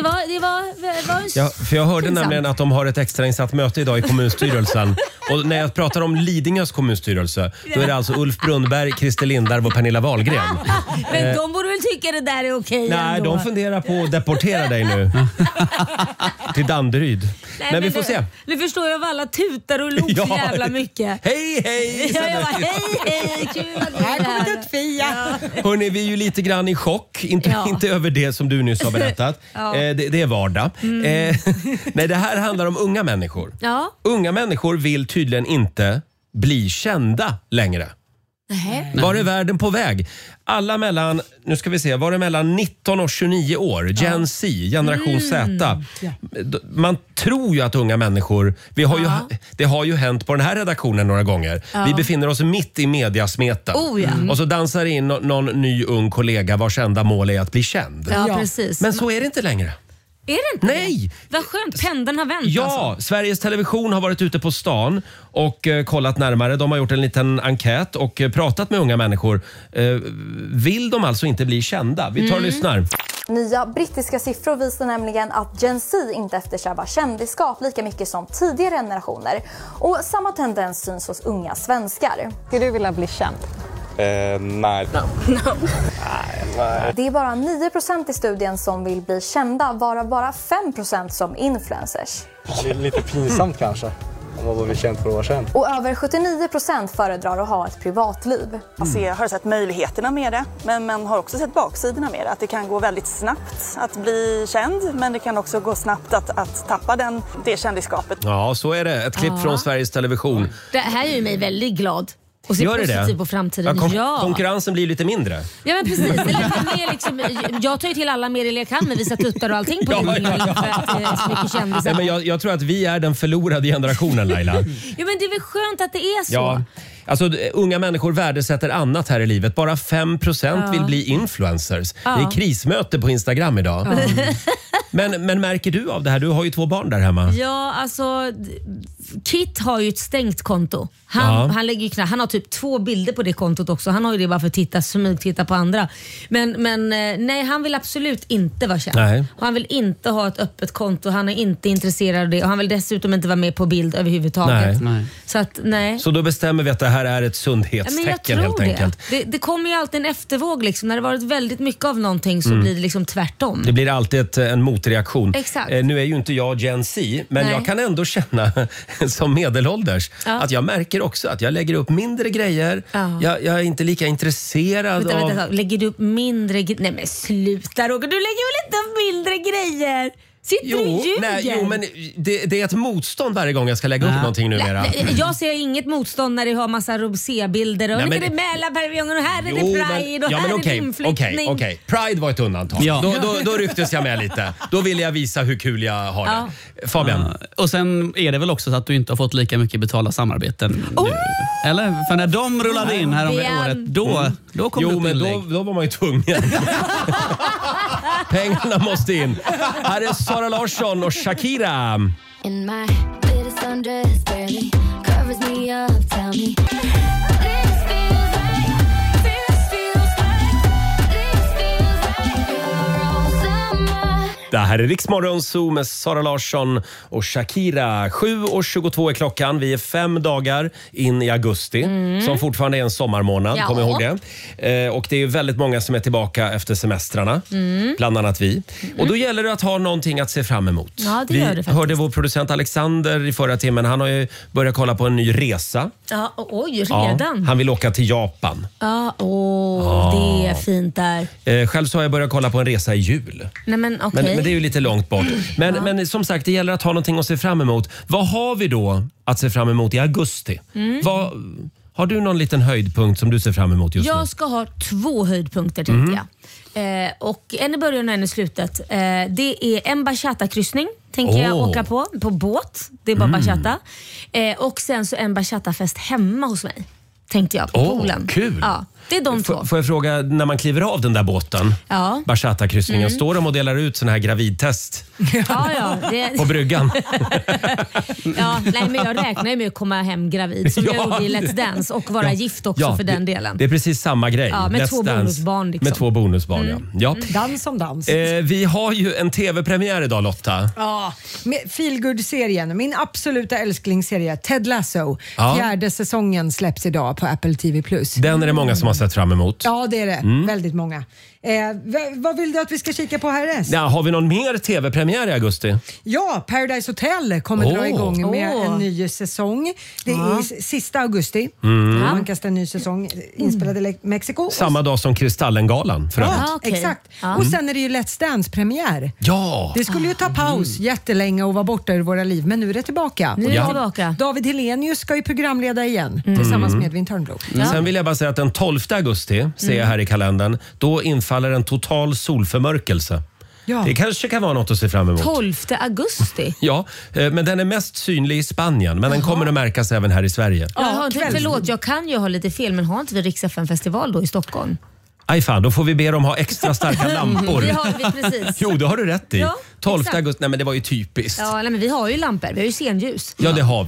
var en Ja, för jag hörde pinsamt. nämligen att de har ett extrainsatt möte idag i kommunstyrelsen. Och när jag pratar om Lidingös kommunstyrelse, då är det alltså Ulf Brunnberg, Christer Lindarw och Pernilla Wahlgren. Men de borde väl tycka det där är okej Nej, ändå. de funderar på att deportera dig nu. Till Danderyd. Nej, Men vi får se. Nu förstår jag vad alla tutar och log så Ja. jävla mycket. Hej! Ja, jag bara, hej, kul att du är här. Tuttfia. Hörrni, vi är ju lite grann i chock. Inte över det som du nyss har berättat. Ja. Det är vardag. Nej, det här handlar om unga människor. Ja. Unga människor vill tydligen inte bli kända längre. Var är världen på väg? Alla mellan, nu ska vi se, var det mellan 19 och 29 år, Gen Z, generation Z. Man tror ju att unga människor, det har ju hänt på den här redaktionen några gånger. Vi befinner oss mitt i mediasmeten. Och så dansar in någon ny ung kollega vars enda mål är att bli känd. Ja, precis. Men så är det inte längre. Är det inte Nej! det? Vad skönt, pendeln har vänt Ja, alltså. Sveriges Television har varit ute på stan och kollat närmare. De har gjort en liten enkät och pratat med unga människor. Vill de alltså inte bli kända? Vi tar och lyssnar. Nya brittiska siffror visar nämligen att Gen Z inte eftersträvar kändisskap lika mycket som tidigare generationer. Och samma tendens syns hos unga svenskar. Skulle du vilja bli känd? Nej. Det är bara 9% i studien som vill bli kända, varav bara 5% som influencers. Det är lite pinsamt kanske. Om man var känd för år sedan. Och över 79% föredrar att ha ett privatliv. Alltså jag har sett möjligheterna med det, men man har också sett baksidorna med det. Att det kan gå väldigt snabbt att bli känd, men det kan också gå snabbt att tappa det kändisskapet. Ja, så är det. Ett klipp från Sveriges Television. Det här gör ju mig väldigt glad. Och se Gör positivt det? på framtiden. Ja, konkurrensen blir lite mindre. Ja, men precis. Det är lite mer liksom, jag tar ju till alla medier jag kan med visa tuttar och allting på Lidingö för att så mycket kändisar. Men jag tror att vi är den förlorade generationen, Laila. Ja, men det är väl skönt att det är så. Ja. Alltså, unga människor värdesätter annat här i livet. Bara 5% vill bli influencers. Det är krismöte på Instagram idag. Men märker du av det här? Du har ju 2 barn där hemma. Ja, alltså Kit har ju ett stängt konto. Han lägger ju han har typ 2 bilder på det kontot också. Han har ju det bara för att titta på andra. Men nej, han vill absolut inte vara känd. Nej. Och han vill inte ha ett öppet konto. Han är inte intresserad av det. Och han vill dessutom inte vara med på bild överhuvudtaget. Nej. Så att, nej. Så då bestämmer vi att det här är ett sundhetstecken helt enkelt. Det kommer ju alltid en eftervåg liksom. När det varit väldigt mycket av någonting så blir det liksom tvärtom. Det blir alltid en motreaktion. Exakt. Nu är ju inte jag Gen Z, men jag kan ändå känna som medelålders att jag märker också att jag lägger upp mindre grejer. Jag är inte lika intresserad av... Vänta. Lägger du upp mindre grejer? Nej men sluta Roger, du lägger väl inte upp mindre grejer? Sitter du och ljuger? Jo, men det är ett motstånd varje gång jag ska lägga upp någonting numera. Jag ser inget motstånd när det har massa rosé-bilder och är det Mälarpaviljongen och här är det Pride och här är det inflyttning. Okej. Pride var ett undantag. Ja. Då rycktes jag med lite. Då ville jag visa hur kul jag har det. Fabian. Och sen är det väl också så att du inte har fått lika mycket betalda samarbeten. Eller? För när de rullade in här om året, då kom det upp inlägg. Men då var man ju tvungen. Pengarna måste in. Här är Sara Larsson och Shakira. In my latest undress barely covers me up, tell me. Det här är Rix Morgon Zoo med Sara Larsson och Shakira. 7:22 är klockan. Vi är 5 dagar in i augusti som fortfarande är en sommarmånad. Kom ihåg det. Och det är ju väldigt många som är tillbaka efter semestrarna. Bland annat vi. Och då gäller det att ha någonting att se fram emot. Ja, det gör det faktiskt. Hörde vår producent Alexander i förra timmen. Han har ju börjat kolla på en ny resa. Ja, oj, redan? Han vill åka till Japan. Det är fint där. Själv så har jag börjat kolla på en resa i jul. Nej, men okej. Men det är ju lite långt bort. Men som sagt, det gäller att ha någonting att se fram emot. Vad har vi då att se fram emot i augusti? Har du någon liten höjdpunkt som du ser fram emot just nu? Jag ska ha 2 höjdpunkter tänkte jag. Och en i början och en i slutet. Det är en bachata-kryssning tänker jag åka på båt. Det är bara bachata. Och sen så en bachata-fest hemma hos mig. Tänkte jag på poolen. Kul! Ja, det är de 2. Får jag fråga, när man kliver av den där båten, bachata-kryssningen, står de och delar ut sån här gravidtest på bryggan? Men jag räknar ju med att komma hem gravid som jag gjorde i Let's Dance och vara gift också för den delen. Det är precis samma grej. Ja, med Let's 2 bonusbarn. Liksom. Med 2 bonusbarn, ja. Dans som dans. Vi har ju en tv-premiär idag, Lotta. Ja, Feelgood-serien. Min absoluta älsklingsserie, Ted Lasso. 4:e säsongen släpps idag på Apple TV+. Den är det många som har sett fram emot. Ja, det är det. Väldigt många. Vad vill du att vi ska kika på härnäst? Ja, har vi någon mer tv-premiär i augusti? Ja, Paradise Hotel kommer dra igång med en ny säsong. Det är sista augusti. Man kastar en ny säsong inspelad i Mexiko. Samma dag som Kristallengalan för övrigt. Exakt. Och sen är det ju Let's Dance-premiär. Ja! Det skulle ju ta paus jättelänge och vara borta ur våra liv, men nu är det tillbaka. David Hellenius ska ju programleda igen tillsammans med Edvin Törnblom. Sen vill jag bara säga att den 12 augusti, ser jag här i kalendern, då infaller en total solförmörkelse. Ja. Det kanske kan vara något att se fram emot. 12 augusti? Ja, men den är mest synlig i Spanien, men den kommer att märkas även här i Sverige. Förlåt, jag kan ju ha lite fel, men har inte vi Rix FM-festival då i Stockholm? Aj fan, då får vi be dem ha extra starka lampor. Det har vi precis. Jo, det har du rätt i. Ja, 12 augusti, nej men det var ju typiskt. Ja, men vi har ju lampor, vi har ju scenljus. Ja, det har vi.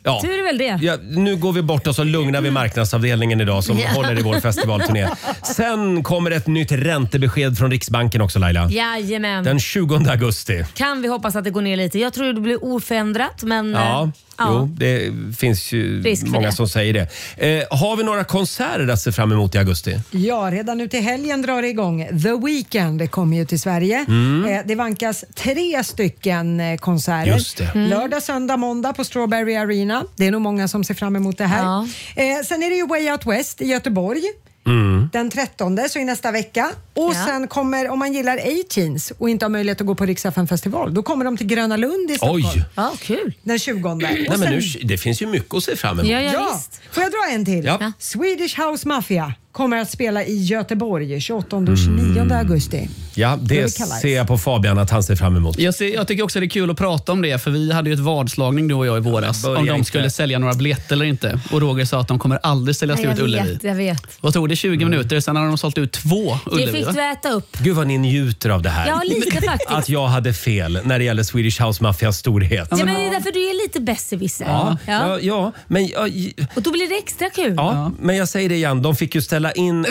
Ja. Tur är väl det. Ja, nu går vi bort och så lugnar vi marknadsavdelningen idag som håller i vår festivalturné. Sen kommer ett nytt räntebesked från Riksbanken också, Laila. Jajamän. Den 20 augusti. Kan vi hoppas att det går ner lite. Jag tror det blir oförändrat, men... Ja. Jo, det finns ju många som säger det. Har vi några konserter att se fram emot i augusti? Ja, redan nu till helgen drar det igång. The Weeknd kommer ju till Sverige. Det vankas 3 stycken konserter. Just det. Lördag, söndag, måndag på Strawberry Arena. Det är nog många som ser fram emot det här. Ja. Sen är det ju Way Out West i Göteborg. Den 13, så i nästa vecka. Och sen kommer, om man gillar A-Teens och inte har möjlighet att gå på Rix FM festival, då kommer de till Gröna Lund i Stockholm. Oj! Ja, kul. Den 20. Nej, men nu, det finns ju mycket att se fram emot. Ja, visst. Får jag dra en till? Ja. Swedish House Mafia kommer att spela i Göteborg 28 och 29 augusti. Ja, det ser jag på Fabian att han ser fram emot. Jag tycker också det är kul att prata om det, för vi hade ju ett vadslagning du och jag i våras om de skulle sälja några biljetter eller inte. Och Roger sa att de kommer aldrig sälja slut Ullevi. Jag vet. Vad tog det? 20 minuter, sen har de sålt ut 2 Ullevi. Det fick du äta upp. Gud vad ni njuter av det här. Ja, lite faktiskt. Att jag hade fel när det gäller Swedish House Mafias storhet. Ja, men det är därför du är lite besserwisser. Ja, men... Och då blir det extra kul. Ja, men jag säger det igen. De fick ju ställa in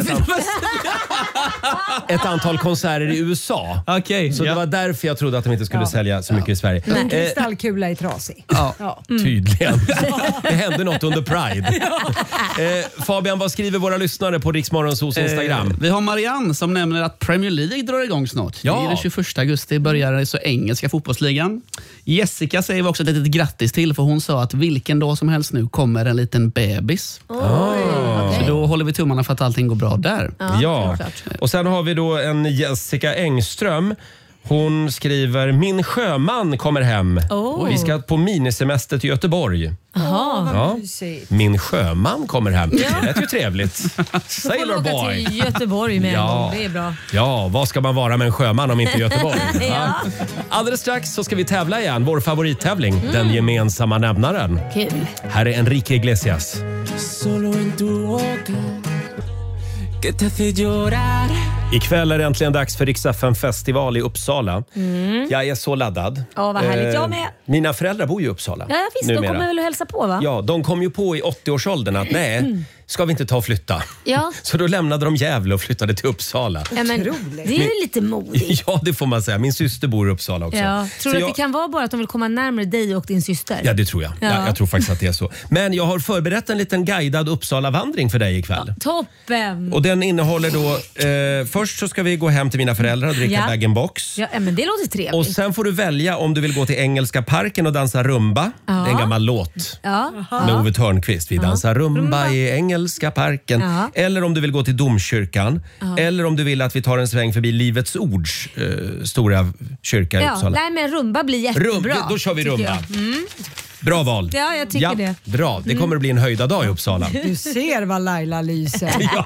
ett antal konserter i USA. Okay, så det var därför jag trodde att de inte skulle sälja så mycket i Sverige. En kristallkula är trasig. Tydligen. Det hände något under Pride. Fabian, vad skriver våra lyssnare på Rix Morgonzos Instagram? Vi har Marianne som nämner att Premier League drar igång snart. Ja. Det är den 21 augusti börjar så engelska fotbollsligan. Jessica säger vi också ett litet grattis till, för hon sa att vilken dag som helst nu kommer en liten bebis. Så då håller vi tummarna för att allting går bra där. Ja, och sen har vi då en Jessica Engström. Hon skriver, min sjöman kommer hem. Vi ska på minisemester till Göteborg. Jaha. Min sjöman kommer hem. Det är ju trevligt. Sailor Boy. boy. Till Göteborg med det är bra. Ja, vad ska man vara med en sjöman om inte Göteborg? Ja. Alldeles strax så ska vi tävla igen. Vår favorittävling, den gemensamma nämnaren. Kul. Här är Enrique Iglesias. Solo en tu boca que te hace llorar. Ikväll är det äntligen dags för Rix FM festival i Uppsala. Jag är så laddad. Ja, vad härligt. Jag med. Mina föräldrar bor ju i Uppsala. Ja, visst. De kommer väl att hälsa på, va? Ja, de kom ju på i 80-årsåldern att nej, ska vi inte ta och flytta? Ja. Så då lämnade de Gävle och flyttade till Uppsala. Ja, men, det är ju lite modigt. Ja, det får man säga. Min syster bor i Uppsala också. Ja. Tror du att det kan vara bara att de vill komma närmare dig och din syster? Ja, det tror jag. Ja. Jag tror faktiskt att det är så. Men jag har förberett en liten guidad Uppsala-vandring för dig ikväll. Toppen! Och den innehåller då... först så ska vi gå hem till mina föräldrar och dricka bag-in-box. Ja, men det låter trevligt. Och sen får du välja om du vill gå till Engelska parken och dansa rumba. Det är en gammal låt med Ove Thörnqvist. Vi dansar rumba i Engelska parken. Eller om du vill gå till Domkyrkan. Eller om du vill att vi tar en sväng förbi Livets Ords stora kyrka i Uppsala. Nej, men rumba blir jättebra. Då kör vi rumba. Bra val. Ja, jag tycker det. Bra, det kommer att bli en höjda dag i Uppsala. Du ser vad Laila lyser.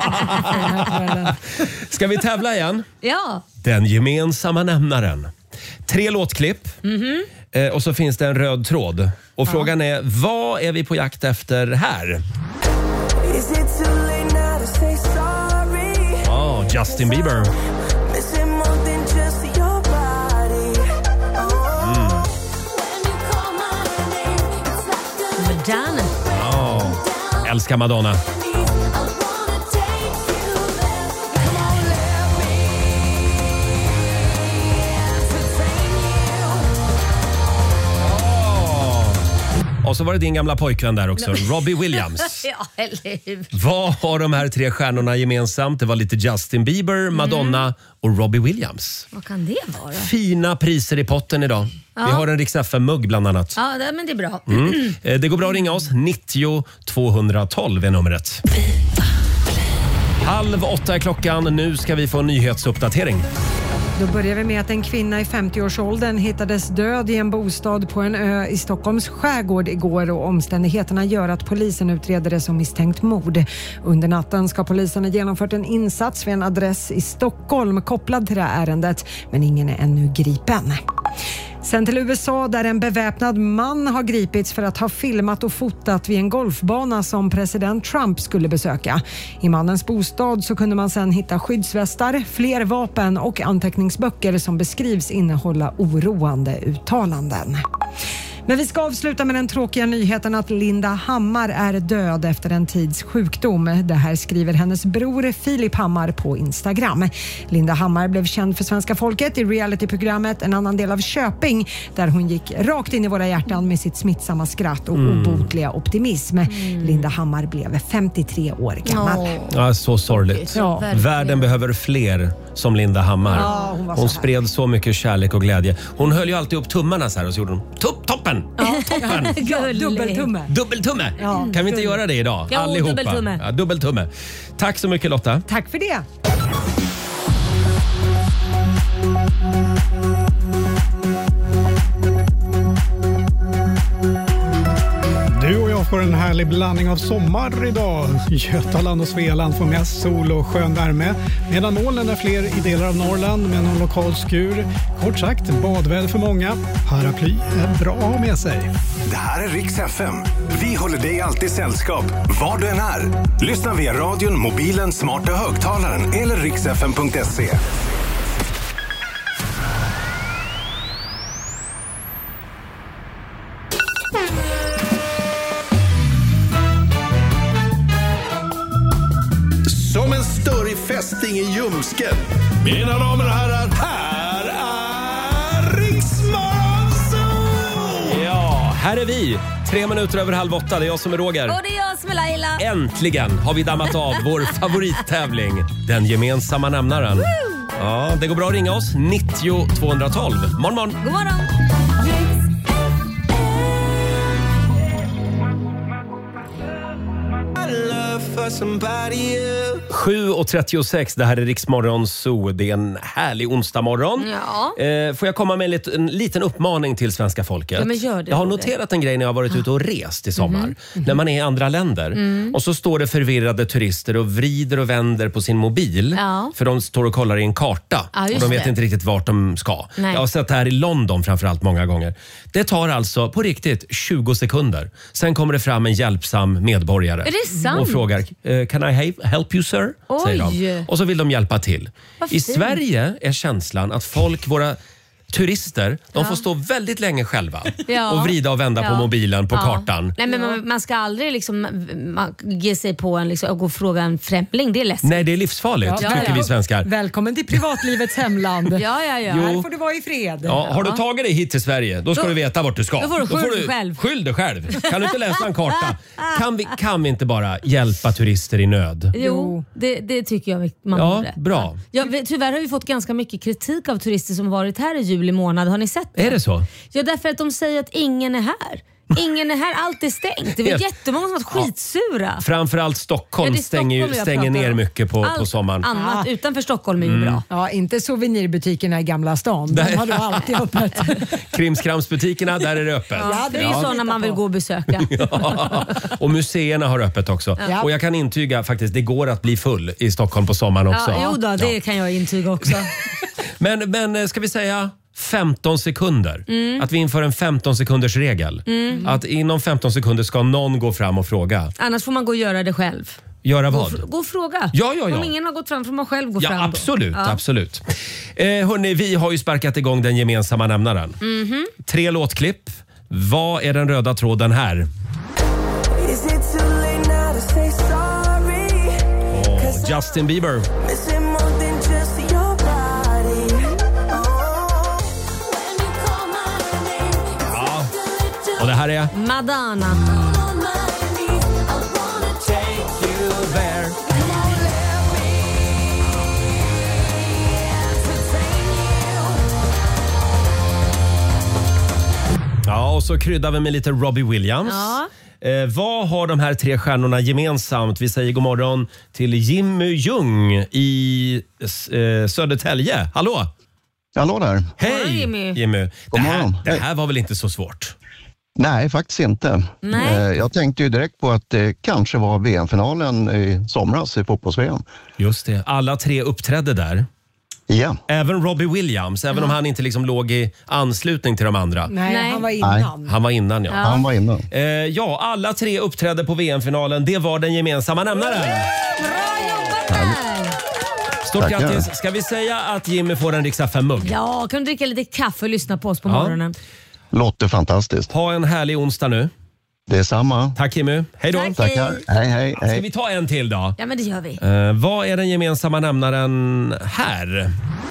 Ska vi tävla igen? Ja. Den gemensamma nämnaren. 3 låtklipp. Och så finns det en röd tråd. Och frågan är, vad är vi på jakt efter här? Justin Bieber. Madonna. Älskar Madonna. Och så var det din gamla pojkvän där också, Robbie Williams. Ja, eller hur? Vad har de här 3 stjärnorna gemensamt? Det var lite Justin Bieber, Madonna och Robbie Williams. Vad kan det vara? Fina priser i potten idag. Vi har en Rix FM-mugg bland annat. Ja, men det är bra. Det går bra att ringa oss. 90 212 är numret. 7:30 är klockan. Nu ska vi få en nyhetsuppdatering. Då börjar vi med att en kvinna i 50-årsåldern hittades död i en bostad på en ö i Stockholms skärgård igår, och omständigheterna gör att polisen utreder det som misstänkt mord. Under natten ska polisen ha genomfört en insats vid en adress i Stockholm kopplad till det här ärendet, men ingen är ännu gripen. Sen till USA där en beväpnad man har gripits för att ha filmat och fotat vid en golfbana som president Trump skulle besöka. I mannens bostad så kunde man sedan hitta skyddsvästar, fler vapen och anteckningsböcker som beskrivs innehålla oroande uttalanden. Men vi ska avsluta med den tråkiga nyheten att Linda Hammar är död efter en tids sjukdom. Det här skriver hennes bror Filip Hammar på Instagram. Linda Hammar blev känd för svenska folket i realityprogrammet En annan del av Köping, där hon gick rakt in i våra hjärtan med sitt smittsamma skratt och obotliga optimism. Linda Hammar blev 53 år gammal. Ja, så sorgligt. Ja. Världen behöver fler som Linda Hammar. Ja, hon spred så mycket kärlek och glädje. Hon höll ju alltid upp tummarna så här och så gjorde hon toppen! Toppen! Ja, dubbeltumme. Dubbeltumme! Ja, kan vi inte göra det idag? Ja, allihopa? dubbeltumme. Ja, dubbeltumme. Tack så mycket Lotta. Tack för det. Du och jag får en härlig blandning av sommar idag. Götaland och Svealand får mest sol och skön värme, medan molnen är fler i delar av Norrland med någon lokal skur. Kort sagt, badväder för många. Paraply är bra att ha med sig. Det här är Rix FM. Vi håller dig alltid sällskap, var du än är. Lyssna via radion, mobilen, smarta högtalaren eller rixfm.se. Som en större fästing i ljumsken. Mina damer och herrar, här är Riksmorgon Zoo! Ja, här är vi. 3 minuter över 7:30. Det är jag som är Roger. Och det är jag som är Laila. Äntligen har vi dammat av vår favorittävling. Den gemensamma nämnaren. Ja, det går bra att ringa oss. 90 212. Morgon. God morgon. 7:36, det här är Riksmorgon Zoo. Det är en härlig onsdagmorgon. Ja. Får jag komma med en liten uppmaning till svenska folket? Ja, men gör det, jag har Roger. noterat en grej när jag har varit ute och rest i sommar. När man är i andra länder och så står det förvirrade turister och vrider och vänder på sin mobil. Ja. För de står och kollar i en karta Ja, och just de vet det. inte riktigt vart de ska. Nej. Jag har sett det här i London framförallt många gånger. Det tar alltså på riktigt 20 sekunder. Sen kommer det fram en hjälpsam medborgare. Är det sant? Och frågar, can I help you sir? Säger Oj. de. Och så vill de hjälpa till. Vad I fint. Sverige är känslan att folk, våra turister, de får stå väldigt länge själva Ja. och vrida och vända på mobilen på kartan. Nej, men man ska aldrig liksom, ge sig på en liksom, och gå och fråga en främling. Det är läskigt. Nej, det är livsfarligt tycker vi svenskar. Välkommen till privatlivets hemland. Ja. Jo. Här får du vara i fred. Ja, har du tagit dig hit till Sverige, då ska Då- du veta vart du ska. då får du skylla dig själv. Skyll dig själv. Kan du inte läsa en karta? Kan vi inte bara hjälpa turister i nöd? Jo, det tycker jag man Ja, borde. bra. Tyvärr har vi fått ganska mycket kritik av turister som varit här i juli månad. Har ni sett det? Är det så? Ja, därför att de säger att ingen är här. Ingen är här, allt är stängt. Det var Helt- jättemånga som var skitsura. Framförallt Stockholm, Ja, det är stänger Stockholm jag stänger pratar ner om. mycket på Allt sommaren. annat utanför Stockholm är ju bra. Ja, inte souvenirbutikerna i Gamla stan. De har då alltid öppet. Krimskramsbutikerna, där är det öppet. Ja, det är ju sådana man vill gå och besöka. Ja, och museerna har öppet också. Ja. Och jag kan intyga faktiskt, det går att bli full i Stockholm på sommaren också. Ja, jo då, det kan jag intyga också. Men ska vi säga 15 sekunder? Att vi inför en 15 sekunders regel. Att inom 15 sekunder ska någon gå fram och fråga. Annars får man gå och göra det själv. Göra vad? Gå och fråga. Ja. Om ingen har gått fram får man själv gå Ja, fram. då. absolut. Ja. Absolut. Hörrni, vi har ju sparkat igång den gemensamma nämnaren. 3 låtklipp. Vad är den röda tråden här? Justin Bieber. Ja. Och det här är... Madonna. Ja, och så kryddar vi med lite Robbie Williams. Ja. Vad har de här 3 stjärnorna gemensamt? Vi säger god morgon till Jimmy Ljung i Södertälje. Hallå! Hallå där. Hej Jimmy. Det här var väl inte så svårt? Nej, faktiskt inte. Nej. Jag tänkte ju direkt på att det kanske var VM-finalen i somras i fotbolls-VM. Just det. Alla 3 uppträdde där. Ja. Även Robbie Williams, även om han inte liksom låg i anslutning till de andra. Nej, han var innan. Han var innan, ja. Han var innan. Ja, alla 3 uppträdde på VM-finalen. Det var den gemensamma nämnaren. Bra jobbat där! Stort Tackar. grattis. Ska vi säga att Jimmy får en Rix FM-mugg? Ja, kan du dricka lite kaffe och lyssna på oss på morgonen? låter fantastiskt. Ha en härlig onsdag nu. Det är samma. Tack Kimmy. Hej då. Tackar. Hej. Ska vi ta en till då? Ja, men det gör vi. Vad är den gemensamma nämnaren här?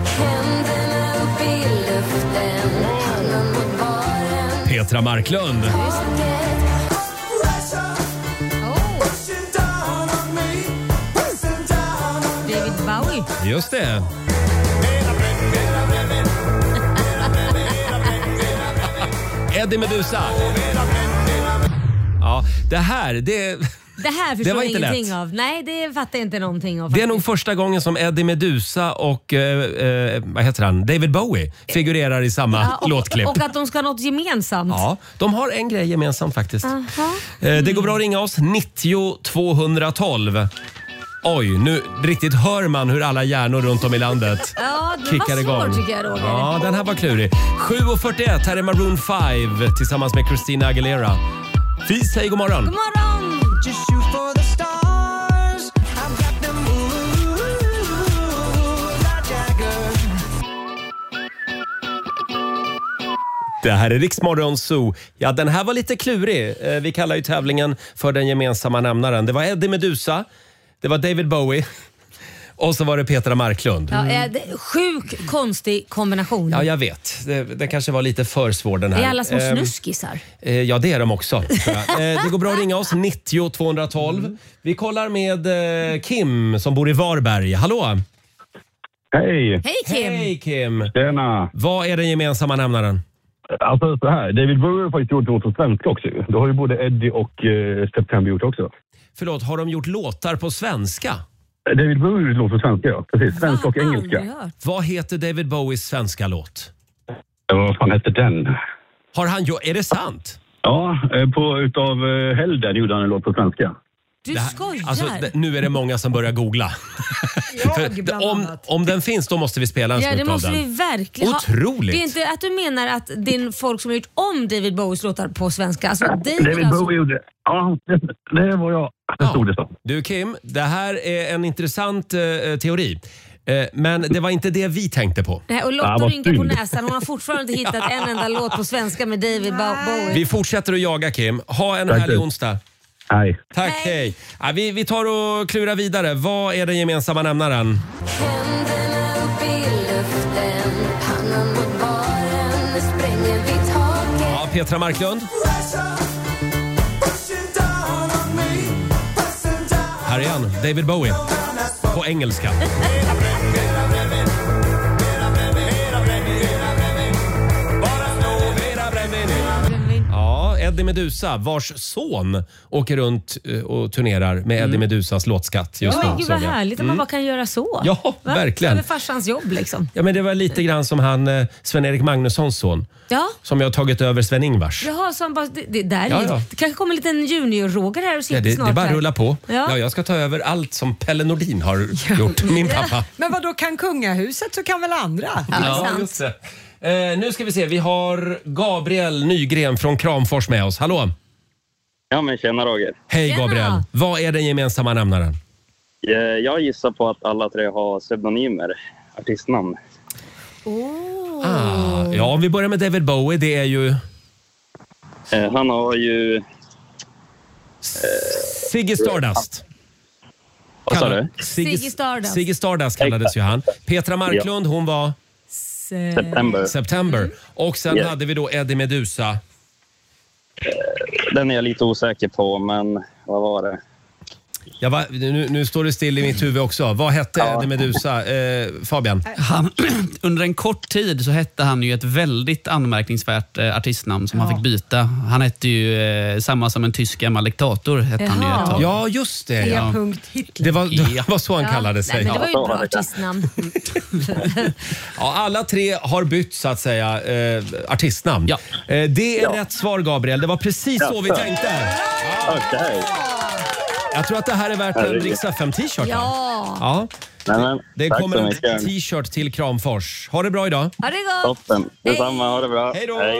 Petra Marklund. David Bowie. Just det. Eddie Meduza. Ja, det här förstår var jag inte ingenting lätt. av. Nej, det fattar jag inte någonting av. Det är nog första gången som Eddie Meduza och vad heter han? David Bowie figurerar i samma låtklipp. Och att de ska ha något gemensamt. Ja, de har en grej gemensamt faktiskt. Aha. Det går bra att ringa oss 90 212. Oj, nu riktigt hör man hur alla hjärnor runt om i landet Ja, det kickar var igång. svårt tycker jag, Roger. Ja, den här var klurig. 7.41, här är Maroon 5 tillsammans med Christina Aguilera. Vi säger god morgon. God morgon! Det här är Riksmorgon Zoo. Ja, den här var lite klurig. Vi kallar ju tävlingen för den gemensamma nämnaren. Det var Eddie Meduza, det var David Bowie och så var det Petra Marklund. Ja, sjuk konstig kombination. Ja, jag vet. Det kanske var lite för svår den här. Det är alla små snuskisar. Ja, det är de också. Det går bra att ringa oss 90 212. Vi kollar med Kim som bor i Varberg. Hallå! Hej! Hej Kim! Hej Kim! Tjena! Vad är den gemensamma nämnaren? Alltså så här, David Bowie har faktiskt gjort låt på svenska också. Det har ju både Eddie och September gjort också. Förlåt, har de gjort låtar på svenska? David Bowie låt på svenska, ja. Precis, svenska och engelska. Vad heter David Bowies svenska låt? Vad fan hette den? Har han gjort, är det sant? Ja, utav Helden gjorde han en låt på svenska. Du skojar? Alltså, nu är det många som börjar googla. om den finns, då måste vi spela en Ja, snutt det av måste den. vi verkligen ha. Otroligt. Det är inte att du menar att det är folk som har gjort om David Bowies låtar på svenska. Alltså, David Bowie gjorde... Ja, det var jag. Det stod det så. Du Kim, det här är en intressant teori. Men det var inte det vi tänkte på. Nej, och Lotta rynkar på näsan. Hon har fortfarande inte hittat en enda låt på svenska med David Bowie. Vi fortsätter att jaga Kim. Ha en härlig onsdag. Hej. Tack, hej. Ja, vi tar och klurar vidare. Vad är den gemensamma nämnaren? Ja, Petra Marklund. Här är han, David Bowie. På engelska. Ja, Eddie Meduza, vars son åker runt och turnerar med Eddie Meduzas låtskatt just nu. Gud vad härligt att man bara kan göra så. Ja, verkligen. Det är farsans jobb liksom. Ja, men det var lite grann som han Sven-Erik Magnussons son. Ja. Som jag har tagit över Sven-Ingvars. Jaha, som bara, det där Ja, är, ja. det kanske kommer en liten junior-Roger här och sitter Det snart. är bara här. rulla på. Ja. Ja, jag ska ta över allt som Pelle Nordin har gjort, min pappa. Men vad då kan kungahuset så kan väl andra? Ja, just det. Nu ska vi se, vi har Gabriel Nygren från Kramfors med oss. Hallå! Ja, men tjena Roger. Hej Gabriel! Vad är den gemensamma nämnaren? Jag gissar på att alla tre har pseudonymer, artistnamn. Ja, om vi börjar med David Bowie, det är ju... Han har ju... Ziggy Stardust. Vad sa du? Ziggy Stardust. Ziggy Stardust kallades ju han. Petra Marklund, hon var... September. Och sen hade vi då Eddie Meduza. Den är jag lite osäker på, men vad var det? Nu står det still i mitt huvud också. Vad hette Eddie Meduza? Fabian? Under en kort tid så hette han ju ett väldigt anmärkningsvärt artistnamn som han fick byta. Han hette ju samma som en tysk gammal diktator. Hette han ju ett tag. Ja, just det. Ja. Hitler. Det var så han kallade sig. Nej, men det var ju ett bra artistnamn. Ja, alla tre har bytt så att säga artistnamn. Det är rätt svar Gabriel. Det var precis så vi tänkte. Okej. Jag tror att det här är värt en Rix FM t-shirt. Ja. Nej, det tack kommer så en mycket. t-shirt till Kramfors. Ha det bra idag. Ha det gott. Toppen. Detsamma, ha det bra. Hej då.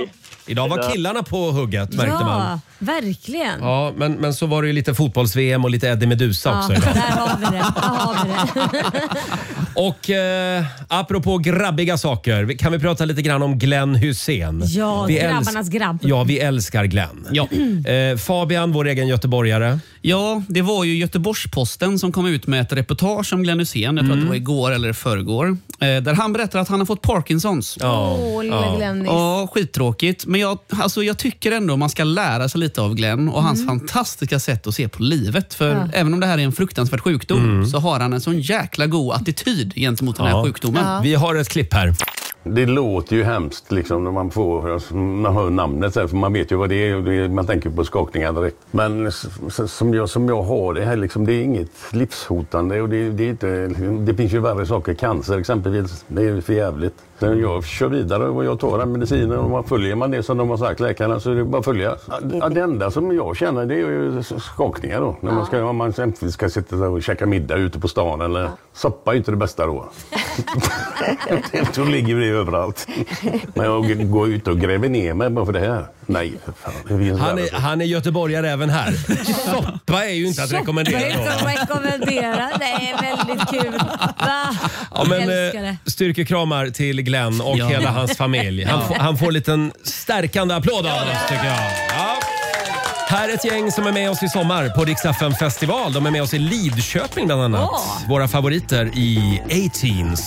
Idag var killarna på hugget, märkte man. Ja, verkligen. Ja, men så var det ju lite fotbolls-VM och lite Eddie Meduza också idag. Där har vi det. Och apropå grabbiga saker, kan vi prata lite grann om Glenn Hysén? Ja, grabbarnas grabb. Ja, vi älskar Glenn. Ja. Fabian, vår egen göteborgare. Ja, det var ju Göteborgs-Posten som kom ut med ett reportage om Glenn Hysén. Jag tror att det var igår eller förrgår. Där han berättar att han har fått Parkinsons. Lilla Glennis. Ja, skittråkigt. Men jag tycker ändå man ska lära sig lite av Glenn och hans fantastiska sätt att se på livet. För även om det här är en fruktansvärd sjukdom så har han en sån jäkla god attityd gentemot den här sjukdomen. Ja. Vi har ett klipp här. Det låter ju hemskt liksom, när man hör namnet, för man vet ju vad det är. Man tänker på skakningar direkt. Men som jag har det här, liksom, det är inget livshotande. Och det är inte, det finns ju värre saker, cancer exempelvis. Det är för jävligt. Sen jag kör vidare och jag tar den medicinen och följer man det som de har sagt, läkarna, så är det bara att följa. Det enda som jag känner, det är ju skakningar då. När man exempelvis ska sitta och käka middag ute på stan, eller soppa är inte det bästa då. Så ligger det överallt. Men jag går ut och gräver ner mig bara för det här. Nej, för fan. Han är göteborgare även här. Soppa är ju inte att rekommendera. Soppa är inte att rekommendera. Det är väldigt kul. Va? Ja, men, styrkekramar till Glenn och hela hans familj. Han får en liten stärkande applåd av oss, tycker jag. Ja. Här är ett gäng som är med oss i sommar på Rix FM festival. De är med oss i Lidköping bland annat. Våra favoriter i A-Teens.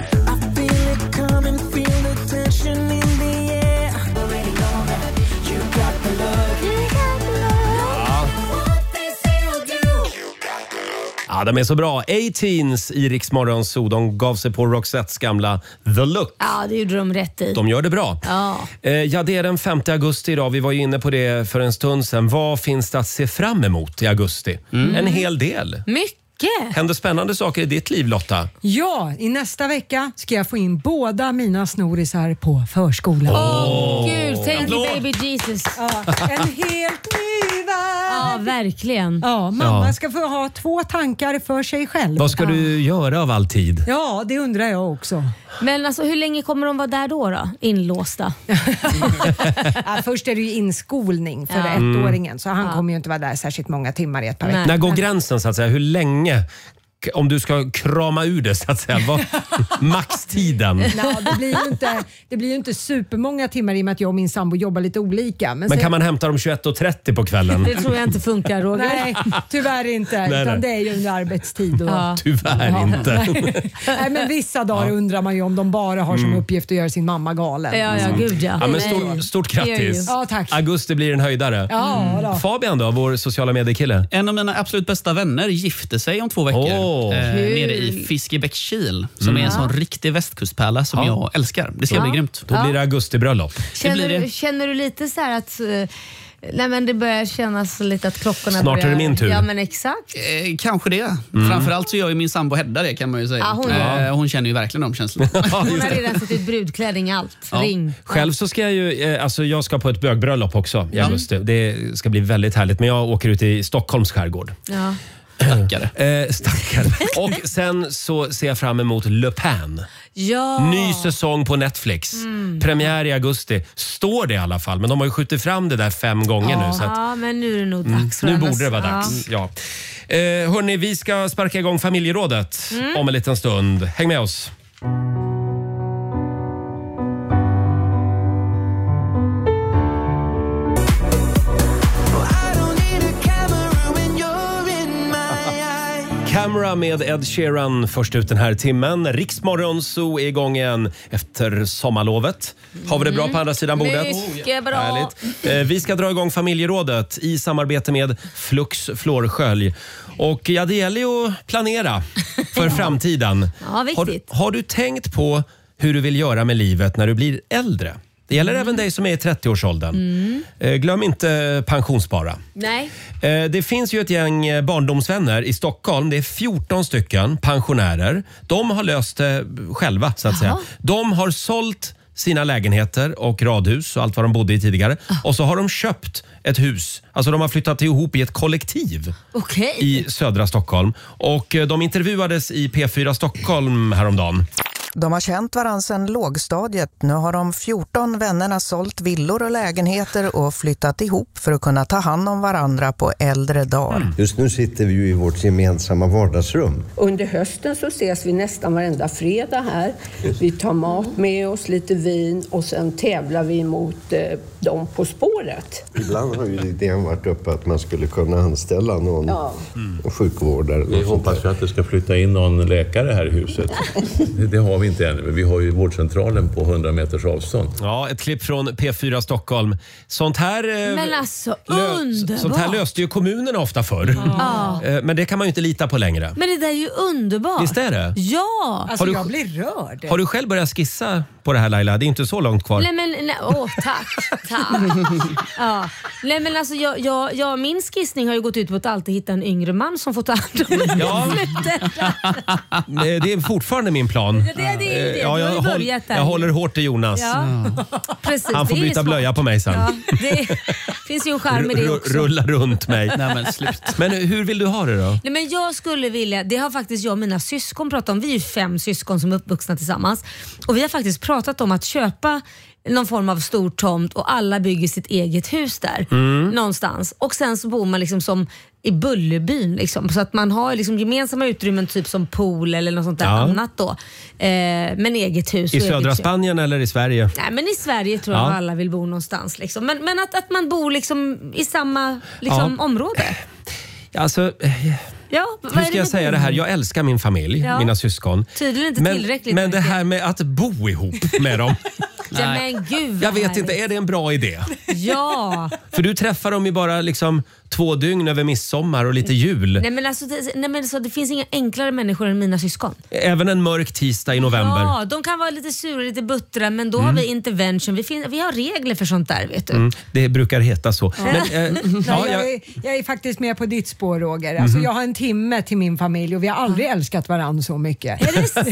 Ja, de är så bra. A-Teens i Rix Morgon Zoo. De gav sig på Roxettes gamla The Look. Ja, det gjorde de rätt i. De gör det bra. Ja. Ja, det är den 5 augusti idag. Vi var ju inne på det för en stund sedan. Vad finns det att se fram emot i augusti? En hel del. Mycket. Händer spännande saker i ditt liv, Lotta? Ja, i nästa vecka ska jag få in båda mina snorisar på förskolan. Gud, thank you baby Jesus. Ja, en helt ny värld. Ja, verkligen. Ja, mamma ska få ha 2 tankar för sig själv. Vad ska du göra av all tid? Ja, det undrar jag också. Men alltså, hur länge kommer de vara där då? Inlåsta? Först är det ju inskolning för ettåringen, så han kommer ju inte vara där särskilt många timmar i ett par veckor. När går gränsen så att säga? Hur länge? Om du ska krama ur det så att säga. Maxtiden? Det blir ju inte supermånga timmar i och med att jag och min sambo jobbar lite olika. Men kan man hämta dem 21:30 på kvällen? Det tror jag inte funkar, Roger. Nej, tyvärr inte. Utan det är ju under arbetstid. Tyvärr inte. Nej, men vissa dagar undrar man ju om de bara har som uppgift att göra sin mamma galen. Ja, gud ja. Ja, men stort grattis. Ja, tack. Augusti blir en höjdare. Ja, Fabian då, vår sociala mediekille? En av mina absolut bästa vänner gifte sig om 2 veckor. Nere i Fiskebäckskil, som är en sån riktig västkustpärla som jag älskar. Det ska bli grymt. Då blir det augustibröllop. Känner du lite så här att... Nej, men det börjar kännas lite att klockorna snart börjar... är det min tur. Ja, men exakt. Kanske det. Framförallt så gör ju min sambo Hedda det, kan man ju säga. Hon känner ju verkligen de känslorna. Hon har redan sett ut brudklädning, allt. Ring. Själv så ska jag ju, jag ska på ett bögbröllop också i augusti. Det ska bli väldigt härligt. Men jag åker ut i Stockholms skärgård. Ja. Stackare. Och sen så ser jag fram emot Le Pen. Ja. Ny säsong på Netflix. Premiär i augusti. Står det i alla fall. Men de har ju skjutit fram det där 5 gånger nu. Så att, ja, men nu är det nog dags. Nu borde det vara dags. Ja. Hörrni, vi ska sparka igång familjerådet om en liten stund. Häng med oss. Camera med Ed Sheeran först ut den här timmen. Rix Morgon Zoo är igång igen efter sommarlovet. Har vi det bra på andra sidan bordet? Mycket bra. Härligt. Vi ska dra igång familjerådet i samarbete med Flux Flårskölj. Och ja, det gäller ju att planera för framtiden. Ja, viktigt. Har du tänkt på hur du vill göra med livet när du blir äldre? Det gäller även dig som är i 30-årsåldern. Glöm inte pensionsspara. Nej. Det finns ju ett gäng barndomsvänner i Stockholm. Det är 14 stycken pensionärer. De har löst det själva, så att säga. De har sålt sina lägenheter och radhus och allt vad de bodde i tidigare. Och så har de köpt ett hus. Alltså de har flyttat ihop i ett kollektiv i södra Stockholm. Och de intervjuades i P4 Stockholm häromdagen. De har känt varandra sedan lågstadiet. Nu har de 14 vännerna sålt villor och lägenheter och flyttat ihop för att kunna ta hand om varandra på äldre dagar. Just nu sitter vi ju i vårt gemensamma vardagsrum. Under hösten så ses vi nästan varenda fredag här. Vi tar mat med oss, lite vin och sen tävlar vi mot dem På spåret. Ibland har ju idén varit uppe att man skulle kunna anställa någon sjukvårdare. Vi hoppas ju att det ska flytta in någon läkare här i huset. Det har vi inte ännu, men vi har ju vårdcentralen på 100 meters avstånd. Ja, ett klipp från P4 Stockholm. Sånt här, men alltså, underbart. Sånt här löste ju kommunerna ofta förr. Men det kan man ju inte lita på längre. Men det där är ju underbart. Visst är det? Ja. Alltså jag blir rörd. Har du själv börjat skissa på det här, Laila? Det är inte så långt kvar. Tack. Ja. Nej men alltså min skissning har ju gått ut på att alltid hitta en yngre man som får ta hand om det är fortfarande min plan. Jag håller hårt i Jonas. Ja. Precis, han får byta blöja på mig sen. Ja, det finns ju en charm med det också. Rulla runt mig. Nej, men slut. Men hur vill du ha det då? Nej, men jag skulle vilja, det har faktiskt jag och mina syskon pratat om. Vi är ju 5 syskon som är uppvuxna tillsammans. Och vi har faktiskt pratat om att köpa någon form av stor tomt och alla bygger sitt eget hus där någonstans. Och sen så bor man liksom som i Bullerbyn liksom, så att man har liksom gemensamma utrymmen typ som pool eller något sånt där annat då. Men eget hus. I södra Spanien eller i Sverige? Nej, men i Sverige tror jag alla vill bo någonstans liksom. Men att man bor liksom i samma liksom område. Alltså... hur ska jag säga det här? Jag älskar min familj, mina syskon. Tydligen inte tillräckligt. Men det här med att bo ihop med dem. Men gud, jag vet inte, är det en bra idé? Ja. För du träffar dem i bara liksom 2 dygn över midsommar och lite jul. Nej men det finns inga enklare människor än mina syskon. Även en mörk tisdag i november. Ja, de kan vara lite sura, lite buttra, men då har vi intervention. Vi har regler för sånt där, vet du. Det brukar heta så. Ja. Men, jag är faktiskt med på ditt spår, Roger. Alltså, jag har en timme till min familj och vi har aldrig älskat varandra så mycket. Är det sant?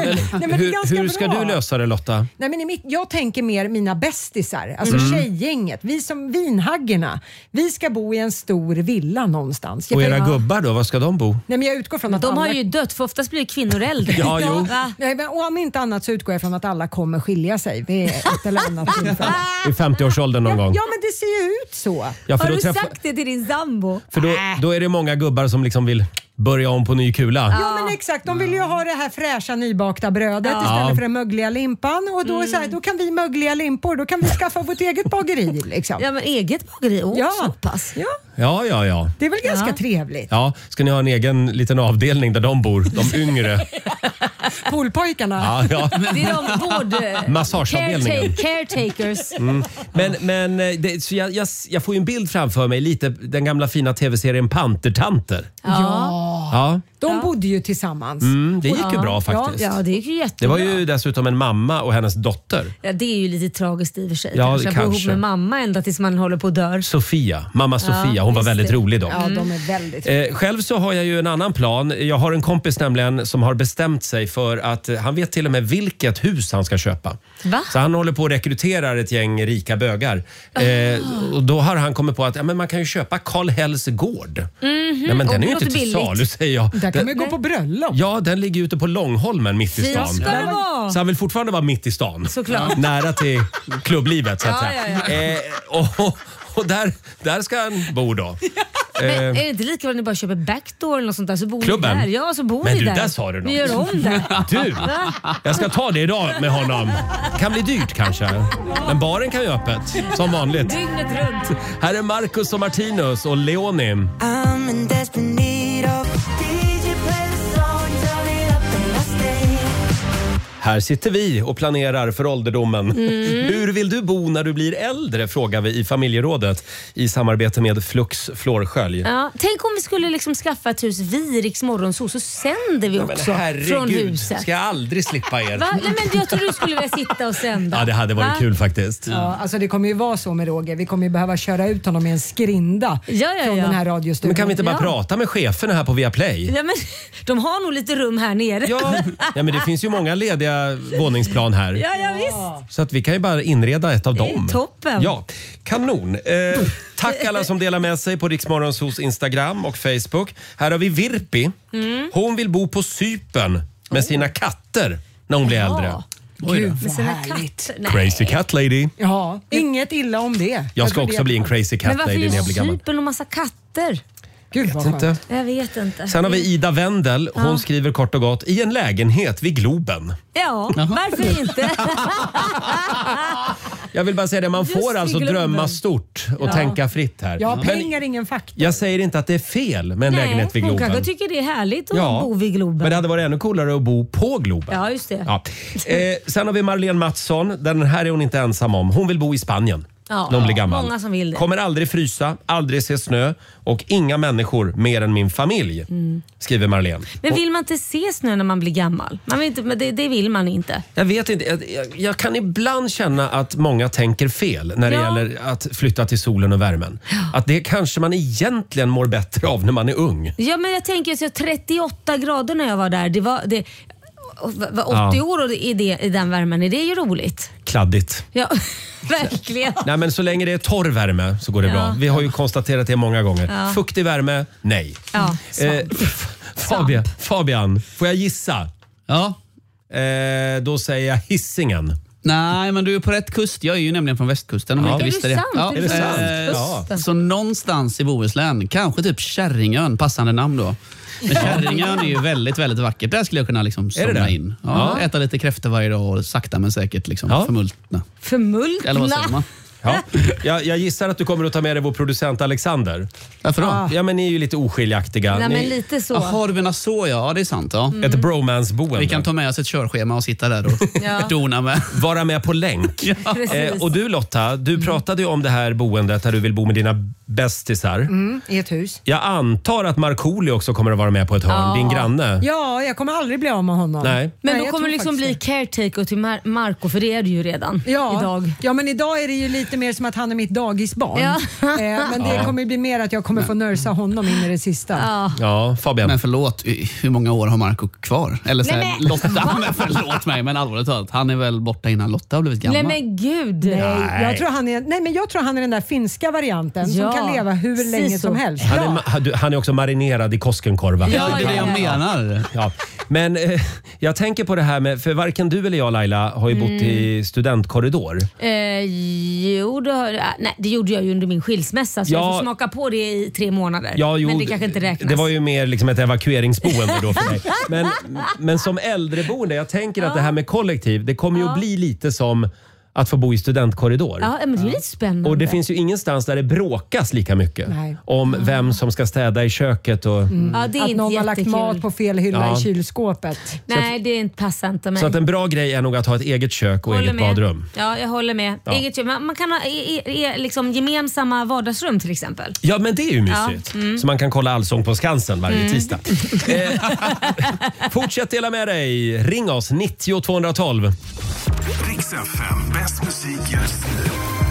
Hur ska du lösa det, Lotta? Nej, men jag tänker mer mina bästisar, alltså tjejgänget. Vi som vinhaggerna. Vi ska bo i en stor villa någonstans. Och era gubbar då, var ska de bo? Nej, men jag utgår från att de har ju dött, för oftast blir kvinnor äldre. Nej, men, och om inte annat så utgår jag från att alla kommer skilja sig vid ett eller annat tillfälle. I 50-årsåldern någon gång. Ja, men det ser ju ut så. Ja, har du sagt det till din sambo? För då är det många gubbar som liksom vill börja om på ny kula. Ja, men exakt. De vill ju ha det här fräscha nybakta brödet istället för den mögliga limpan. Och då, då kan vi mögliga limpor. Då kan vi skaffa vårt eget bageri. Liksom. Ja, men eget bageri? Så pass. Ja. Ja. Det är väl ganska trevligt. Ja, ska ni ha en egen liten avdelning där de bor, de yngre? Poolpojkarna. Ja. Det är de massageavdelningen. Caretakers. Men så jag får ju en bild framför mig, lite den gamla fina tv-serien Pantertanter. Ja. De bodde ju tillsammans. Det gick ju bra faktiskt. Ja, det gick ju jättebra. Det var ju dessutom en mamma och hennes dotter. Ja, det är ju lite tragiskt i och för sig. Ja, kanske. Bo ihop med mamma ända tills man håller på att dö. Mamma Sofia, hon var väldigt rolig dock. Ja, de är väldigt roliga. Själv så har jag ju en annan plan. Jag har en kompis nämligen som har bestämt sig för att han vet till och med vilket hus han ska köpa. Va? Så han håller på att rekrytera ett gäng rika bögar. Och då har han kommit på att man kan ju köpa Karl Hells gård. Nej, men den är ju inte till salu, säger jag. Där kan vi gå på bröllop. Ja, den ligger ute på Långholmen mitt i stan. Ska det vara. Så han vill fortfarande vara mitt i stan. Såklart. Nära till klubblivet så att säga. Och där ska han bo då. Men är det inte lika bra att ni bara köper backdoor eller något sånt där så bor Klubben? ni där? Ja, så bor Men ni du, där. där sa du något. Ni gör om det. Du, jag ska ta det idag med honom. Kan bli dyrt kanske. Men baren kan ju öppet, som vanligt. Dygnet runt. Här är Marcus och Martinus och Leonie. I'm in desperate need of DJ play the song, turn it up and I stay. Här sitter vi och planerar för ålderdomen. Hur vill du bo när du blir äldre, frågar vi i familjerådet i samarbete med Flux Flårskölj. Ja, tänk om vi skulle liksom skaffa ett hus vid Riks Morgonzoo, så sänder vi också från huset. Ska jag aldrig slippa er? Va? Nej, men jag tror du skulle vilja sitta och sända. Ja, det hade varit kul faktiskt. Ja, alltså det kommer ju vara så med Roger. Vi kommer ju behöva köra ut honom i en skrinda från den här radiostudion. Men kan vi inte bara prata med cheferna här på Viaplay? Ja, men de har nog lite rum här nere. Ja, men det finns ju många lediga våningsplan här. Ja, visst. Så att vi kan ju bara inreda ett av dem. Toppen. Ja, kanon. Tack alla som delar med sig på Rix Morgonzoos Instagram och Facebook. Här har vi Virpi. Hon vill bo på Cypern med sina katter när hon blir äldre. Gud Med vad sina härligt. katter. Nej. Crazy cat lady. Ja, inget illa om det. Jag ska också bli en crazy cat Men varför lady när jag blir är gammal. Cypern och massa katter? Gud vad Inte. skönt. Jag vet inte. Sen har vi Ida Wendel. Hon skriver kort och gott i en lägenhet vid Globen. Ja, varför inte? Jag vill bara säga det, man Just får i alltså Globen. drömma stort och tänka fritt här. Ja, Men pengar är ingen faktor. jag säger inte att det är fel med en lägenhet vid hon Globen. kanske tycker det är härligt att bo vid Globen. Men det hade varit ännu coolare att bo på Globen. Ja, just det. Ja. Sen har vi Marlene Mattsson. Den här är hon inte ensam om. Hon vill bo i Spanien. Ja, När hon blir gammal. många som vill det. Kommer aldrig frysa, aldrig se snö och inga människor mer än min familj. Skriver Marlene. Men vill man inte se snö när man blir gammal? Man vill inte, men det vill man inte. Jag vet inte, jag kan ibland känna att många tänker fel när det gäller att flytta till solen och värmen. Att det kanske man egentligen mår bättre av när man är ung. Ja, men jag tänker så 38 grader när jag var där. Det var 80 år och i den värmen. Är det ju roligt? Kladdigt. Ja, verkligen. Nej, men så länge det är torr värme så går det bra. Vi har ju konstaterat det många gånger. Ja. Fuktig värme, nej. Ja, Fabian, får jag gissa? Ja. Då säger jag Hisingen. Nej, men du är på rätt kust. Jag är ju nämligen från västkusten om jag inte visste det. Är det sant? Ja. Så någonstans i Bohuslän, kanske typ Kärringön, passande namn då. Men Kärringön är ju väldigt, väldigt vackert. Där skulle jag kunna liksom somna in. Ja, äta lite kräftor varje dag och sakta men säkert liksom förmultna. Förmultna? Eller vad säger man? Ja. Jag gissar att du kommer att ta med dig vår producent Alexander. Varför då? Ja, men ni är ju lite oskiljaktiga. Nej, men lite så. Jaha, du menar så, ja. Det är sant. Ja. Ett bromance-boende. Vi kan ta med oss ett körschema och sitta där och dona med. Vara med på länk. Precis. Och du Lotta, du pratade ju om det här boendet där du vill bo med dina bästisar. I ett hus. Jag antar att Markoolio också kommer att vara med på ett hörn, din granne. Ja, jag kommer aldrig bli av med honom. Nej. Men jag då kommer tror du liksom bli faktiskt caretaker till Marco, för det är du ju redan idag. Ja, men idag är det ju lite mer som att han är mitt dagisbarn. Ja. Men det kommer bli mer att jag kommer få nörsa honom in i det sista. Ja, Fabian. Men förlåt, hur många år har Marco kvar? Eller så här, Nej, Lotta, men förlåt mig, men allvarligt talat. Han är väl borta innan Lotta har blivit gammal? Nej men gud. Nej, jag tror han är den där finska varianten som kan leva hur länge som helst. Han är också marinerad i Koskenkorva. Ja, det är det jag menar. Ja. Men jag tänker på det här med, för varken du eller jag Laila har ju bott i studentkorridor. Jo, det gjorde jag ju under min skilsmässa så jag får smaka på det i 3 månader. Ja, men det kanske inte räknas. Det var ju mer liksom ett evakueringsboende då för dig. Men som äldreboende, jag tänker att det här med kollektiv, det kommer ju att bli lite som att få bo i studentkorridor. Ja, men det är lite spännande. Och det finns ju ingenstans där det bråkas lika mycket om vem som ska städa i köket. Och... Ja, det är att inte någon har lagt mat på fel hylla i kylskåpet. Nej, det passar inte mig. Så att en bra grej är nog att ha ett eget kök och eget badrum. Ja, jag håller med. Ja. Eget kök. Man kan ha liksom gemensamma vardagsrum till exempel. Ja, men det är ju mysigt. Så man kan kolla Allsång på Skansen varje tisdag. Fortsätt dela med dig. Ring oss, 90 212. Rix FM, bäst musik just nu.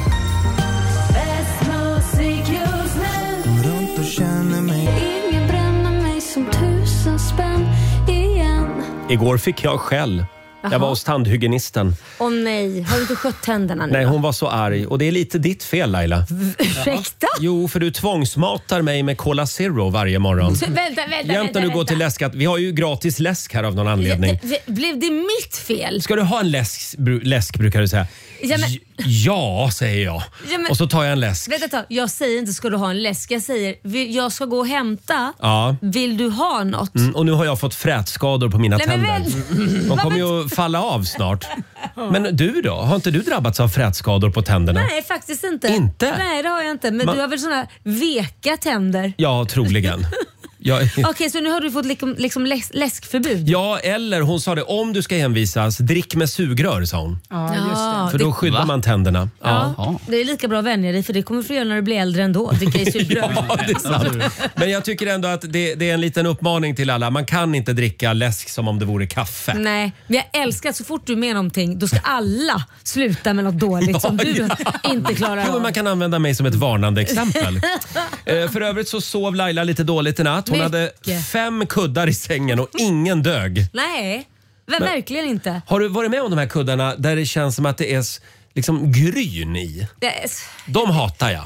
Bäst musik just nu. Runt och känner mig. Ingen bränner mig som 1000 spänn igen. Igår fick jag skäll. Jag var hos tandhygienisten. Åh nej, har du inte skött tänderna nu? Nej, hon var så arg. Och det är lite ditt fel Laila. Ursäkta? Jo, för du tvångsmatar mig med Cola Zero varje morgon. Jämt när du går till läskat. Vi har ju gratis läsk här av någon anledning. Blev det mitt fel? Ska du ha en läsk brukar du säga. Ja, men... Ja, säger jag. Ja, men... Och så tar jag en läsk. Vänta, jag säger inte ska du ha en läsk. Jag säger jag ska gå och hämta. Ja. Vill du ha något? Och nu har jag fått frätskador på mina tänder. De kommer ju falla av snart. Men du då? Har inte du drabbats av frätskador på tänderna? Nej, faktiskt inte. Inte? Nej, det har jag inte. Men du har väl såna veka tänder? Ja, troligen. Okej, så nu har du fått liksom läskförbud? Ja, eller hon sa det, om du ska envisas, drick med sugrör, sa hon. Ja, just det. För då skyddar man tänderna. Ja. Det är lika bra att vänja dig, för det kommer du få göra när du blir äldre ändå. Dricka i sugrör. Ja, det är sant. Men jag tycker ändå att det är en liten uppmaning till alla. Man kan inte dricka läsk som om det vore kaffe. Nej, men jag älskar att så fort du är med någonting, då ska alla sluta med något dåligt som du inte klarar av. Man kan använda mig som ett varnande exempel. För övrigt så sov Laila lite dåligt i natt. Hon hade 5 kuddar i sängen och ingen dög. Nej, verkligen inte. Har du varit med om de här kuddarna där det känns som att det är liksom gryn i? De hatar jag.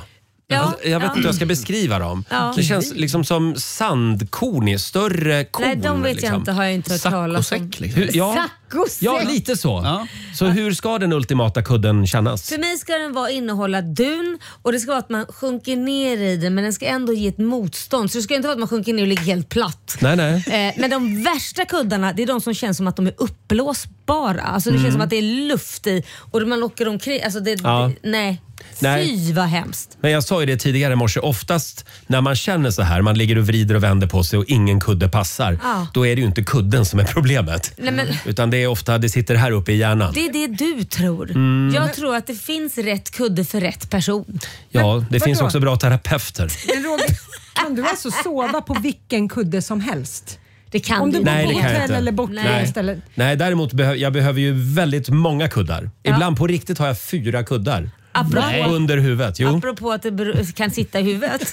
Jag vet inte hur jag ska beskriva dem. Ja. Det känns liksom som sandkorn, större korn. Nej, de vet liksom. jag inte, har jag inte hört talas om. Liksom. Saccosäck. Ja, lite så. Ja. Så hur ska den ultimata kudden kännas? För mig ska den innehålla dun och det ska vara att man sjunker ner i den, men den ska ändå ge ett motstånd. Så det ska inte vara att man sjunker ner och ligger helt platt. Nej. Men de värsta kuddarna, det är de som känns som att de är uppblåsbara. Alltså det känns som att det är luft i och man åker omkring. Alltså nej. Fy vad hemskt. Men jag sa ju det tidigare i morse, oftast när man känner så här, man ligger och vrider och vänder på sig och ingen kudde passar, då är det ju inte kudden som är problemet. Nej, men utan det är ofta, det sitter här uppe i hjärnan. det är det du tror. Jag tror att det finns rätt kudde för rätt person. Ja, det finns också bra terapeuter. Men Roger, kan du alltså sova på vilken kudde som helst? Det kan om du Nej, bor det på kan jag hotell inte. eller bortrest eller... Nej, däremot jag behöver ju väldigt många kuddar. Ibland på riktigt har jag 4 kuddar. Under huvudet. Jo. Apropå att det kan sitta i huvudet.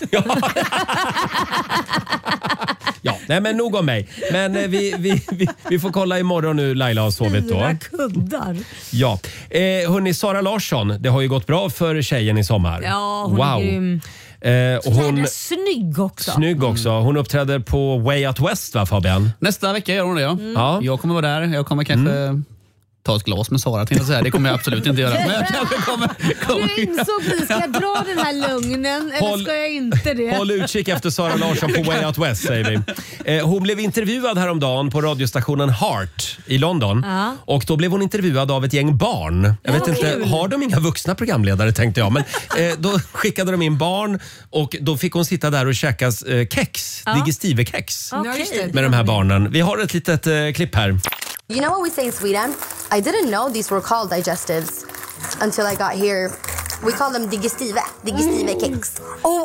Ja, nej men nog om mig. Men vi får kolla imorgon nu, Laila har sovit då. 4 kuddar. Ja. Hörrni, Sara Larsson, det har ju gått bra för tjejen i sommar. Ja, hon är grym. Och hon snygg också. Hon uppträder på Way Out West, va Fabian? Nästa vecka gör hon det, ja. Jag kommer vara där. Jag kommer kanske ta ett glas med Sara till att säga. Det kommer jag absolut inte göra. Men jag kanske kommer. Du insåg att vi ska dra den här lögnen, eller ska jag inte det? Håll utkik efter Sara Larsson på Way Out West, säger vi. Hon blev intervjuad häromdagen på radiostationen Heart i London. Ja. Och då blev hon intervjuad av ett gäng barn. Jag vet inte, har de inga vuxna programledare, tänkte jag. Men då skickade de in barn och då fick hon sitta där och käka kex, digestive-kex med de här barnen. Vi har ett litet klipp här. You know what we say in Sweden? I didn't know these were called digestives until I got here. We call them digestive cakes.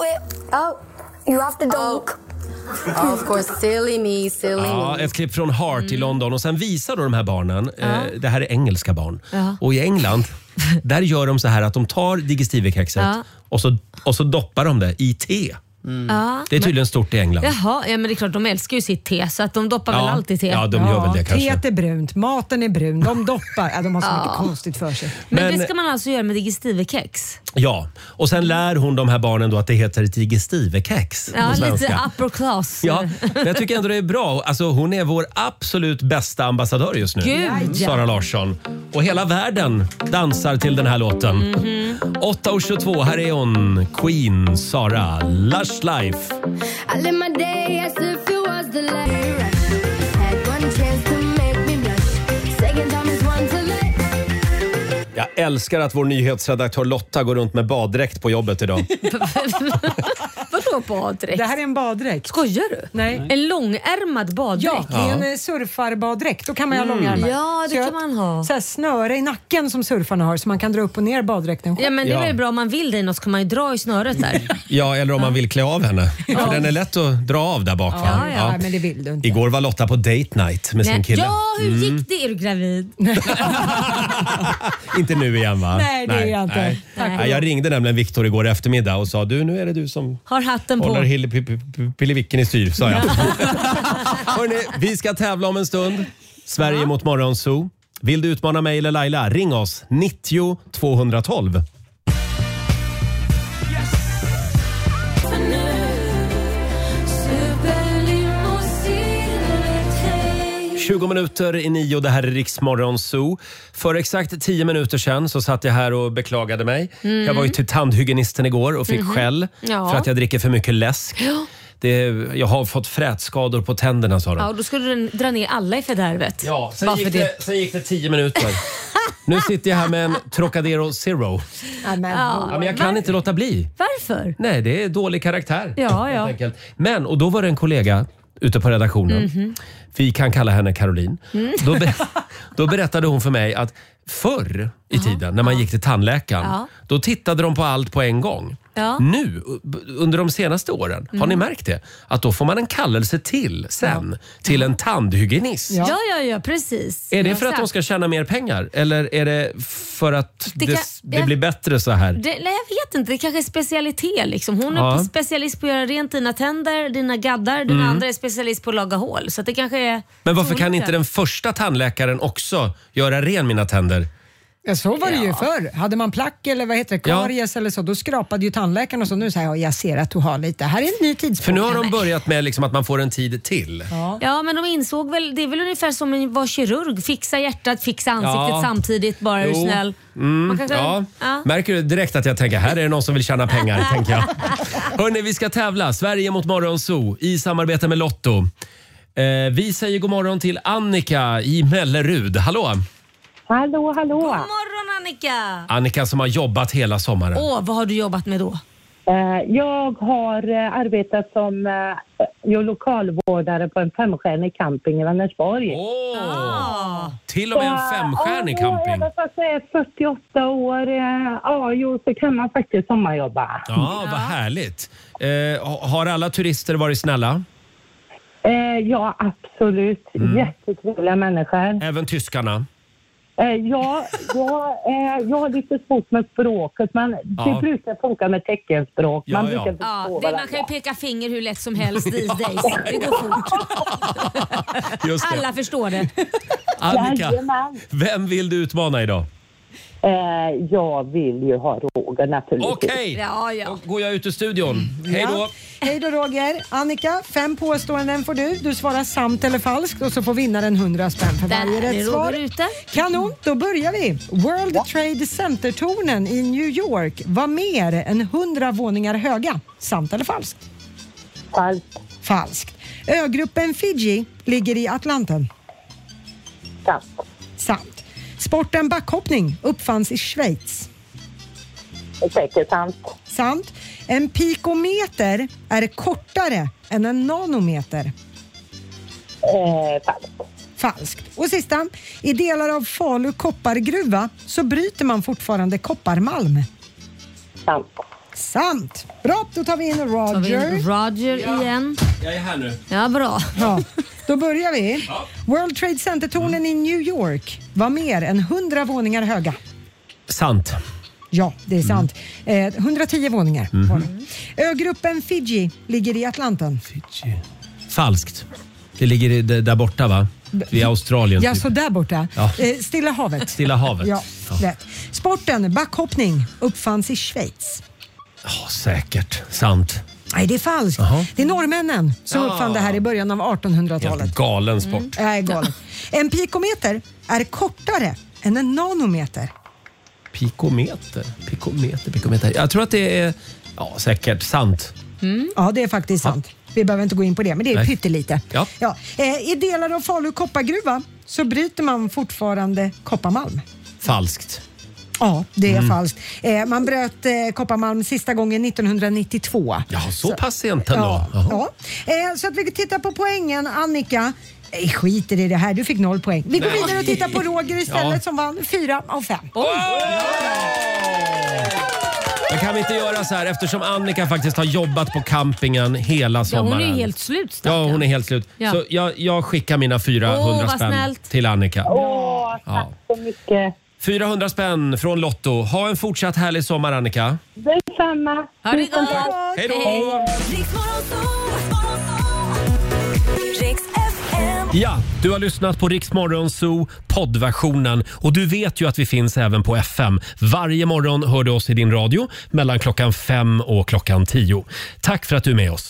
You have to dunk. Oh, of course, silly me. Ett klipp från Heart i London och sen visar då de här barnen, det här är engelska barn. Och i England, där gör de så här att de tar digestive-kexet och så doppar de det i te. Det är tydligen stort i England. Jaha, men det är klart, de älskar ju sitt te så att de doppar väl alltid te. Ja, de gör väl det kanske. Teet är brunt, maten är brun, de doppar. De har så mycket konstigt för sig. Men det ska man alltså göra med digestive-kex? Ja, och sen lär hon de här barnen då att det heter digestive-kex på svenska. Lite upper class. Ja, men jag tycker ändå det är bra. Alltså, hon är vår absolut bästa ambassadör just nu. Gud. Sara Larsson. Och hela världen dansar till den här låten. 8:22, här är hon. Queen, Sara, Lush Life. I live my day as if it was the last. Had one chance to make me blush. Second time is one to let. Jag älskar att vår nyhetsredaktör Lotta går runt med baddräkt på jobbet idag. Vadå baddräkt? Det här är en baddräkt. Skojar du? Nej. En långärmad baddräkt? Ja, det är en surfarbaddräkt. Då kan man ha långärmar. Ja, det kan man ha. Så här snöre i nacken som surfarna har så man kan dra upp och ner baddräkten. Ja, men det är väl bra om man vill det något så kan man ju dra i snöret där. Ja, eller om man vill klä av henne. För den är lätt att dra av där bak. Va? Ja, men det vill du inte. Igår var Lotta på date night med sin kille. Ja, hur gick det? Är du gravid? Inte nu igen, va? Nej, det är jag inte. Nej, jag ringde nämligen Viktor igår eftermiddag och sa nu är det du som har hatten på. Håller pillevicken i styr, sa jag. Hörrni, vi ska tävla om en stund. Sverige mot Morgonzoo. Vill du utmana mig eller Laila? Ring oss. 90 212. 20 minuter i 9, det här är Rix Morgonzoo. För exakt 10 minuter sedan så satt jag här och beklagade mig. Jag var ju till tandhygienisten igår och fick skäll för att jag dricker för mycket läsk. Jag har fått frätskador på tänderna, sa de. Ja, och då skulle du dra ner alla i fördärvet. Ja, sen gick det 10 minuter. Nu sitter jag här med en Trocadero Zero. Men jag kan inte låta bli. Varför? Nej, det är dålig karaktär. Ja. Helt enkelt. Men, och då var det en kollega ute på redaktionen. Vi kan kalla henne Caroline. Då berättade hon för mig att förr i tiden när man gick till tandläkaren, då tittade de på allt på en gång. Nu, under de senaste åren, har ni märkt det? Att då får man en kallelse till en tandhygienist. Ja, precis. Är det för att de ska tjäna mer pengar? Eller är det för att det blir bättre så här? Jag vet inte, det kanske är specialitet liksom. Hon är specialist på att göra rent dina tänder, dina gaddar. Den andra är specialist på att laga hål. Så att det kanske är. Men varför kan inte den första tandläkaren också göra ren mina tänder? Ja, så var det ju förr. Hade man plack eller vad heter det, karies eller så, då skrapade ju tandläkaren och så. Nu säger jag ser att du har lite. Här är en ny tidsplan. För nu har de börjat med liksom att man får en tid till. Ja, men de insåg väl, det är väl ungefär som att vara kirurg. Fixa hjärtat, fixa ansiktet samtidigt, bara är du snäll. Man kanske, Märker du direkt att jag tänker, här är det någon som vill tjäna pengar, tänker jag. Hörrni, vi ska tävla. Sverige mot Morgonzoo i samarbete med Lotto. Vi säger god morgon till Annika i Mellerud. Hallå! Hallå. God morgon Annika! Annika som har jobbat hela sommaren. Vad har du jobbat med då? Jag har arbetat som lokalvårdare på en 5-stjärnig camping i Vänersborg. Till och med en 5-stjärnig camping. Ja, fast jag är 48 år. Så kan man faktiskt sommarjobba. Ja, vad härligt. Har alla turister varit snälla? Ja, absolut. Jättetrevliga människor. Även tyskarna? Jag har lite svårt med språket, men det brukar funka med teckenspråk. Man brukar förstå man kan ju peka finger hur lätt som helst these days. Det går fort. Just det. Alla förstår det. Annika, vem vill du utmana idag? Jag vill ju ha Roger naturligtvis. Okej, då går jag ut ur studion. Hej då. Hej då Roger. Annika, 5 påståenden får du. Du svarar sant eller falskt och så får vinnaren 100 spänn för varje rätt svar. Kanon, då börjar vi. World Trade Center-tornen i New York var mer än 100 våningar höga. Sant eller falskt? Falskt. Ögruppen Fiji ligger i Atlanten. Sant. Sporten backhoppning uppfanns i Schweiz. Säkert Sant. En pikometer är kortare än en nanometer. Falskt. Och sista. I delar av Falu koppargruva så bryter man fortfarande kopparmalm. Sant. Bra, då tar vi in Roger. Igen. Jag är här nu. Ja, bra. Då börjar vi. World Trade Center-tornen i New York var mer än 100 våningar höga. Sant. Ja, det är sant. 110 våningar. Ögruppen Fiji ligger i Atlanten. Falskt. Det ligger där borta, va? Vid Australien. Ja, så där borta. Ja. Stilla havet. Stilla havet. Ja, rätt. Sporten backhoppning uppfanns i Schweiz. Säkert. Sant. Nej, det är falskt. Det är norrmännen som uppfann det här i början av 1800-talet. Helt galen sport. Nej, galen. En pikometer är kortare än en nanometer. Pikometer. Jag tror att det är säkert sant. Ja, det är faktiskt sant. Vi behöver inte gå in på det, men det är pyttelite. Ja. I delar av Falu koppargruva så bryter man fortfarande kopparmalm. Falskt. Ja, det är falskt. Man bröt kopparmalm sista gången 1992. Ja, så pass sent ändå. Så att vi tittar på poängen. Annika, skiter i det här. Du fick 0 poäng. Vi går vidare och tittar på Roger istället som vann 4 av 5. Men kan vi inte göra så här, eftersom Annika faktiskt har jobbat på campingen hela sommaren. Hon är helt slut. Ja, hon är helt slut. Ja. Så jag skickar mina 400 spänn till Annika. Tack så mycket. 400 spänn från Lotto. Ha en fortsatt härlig sommar, Annika. Detsamma. Ha det gott. Hej då. Ja, du har lyssnat på Rix Morgonzoo poddversionen och du vet ju att vi finns även på FM. Varje morgon hör du oss i din radio mellan klockan 5 och klockan 10. Tack för att du är med oss.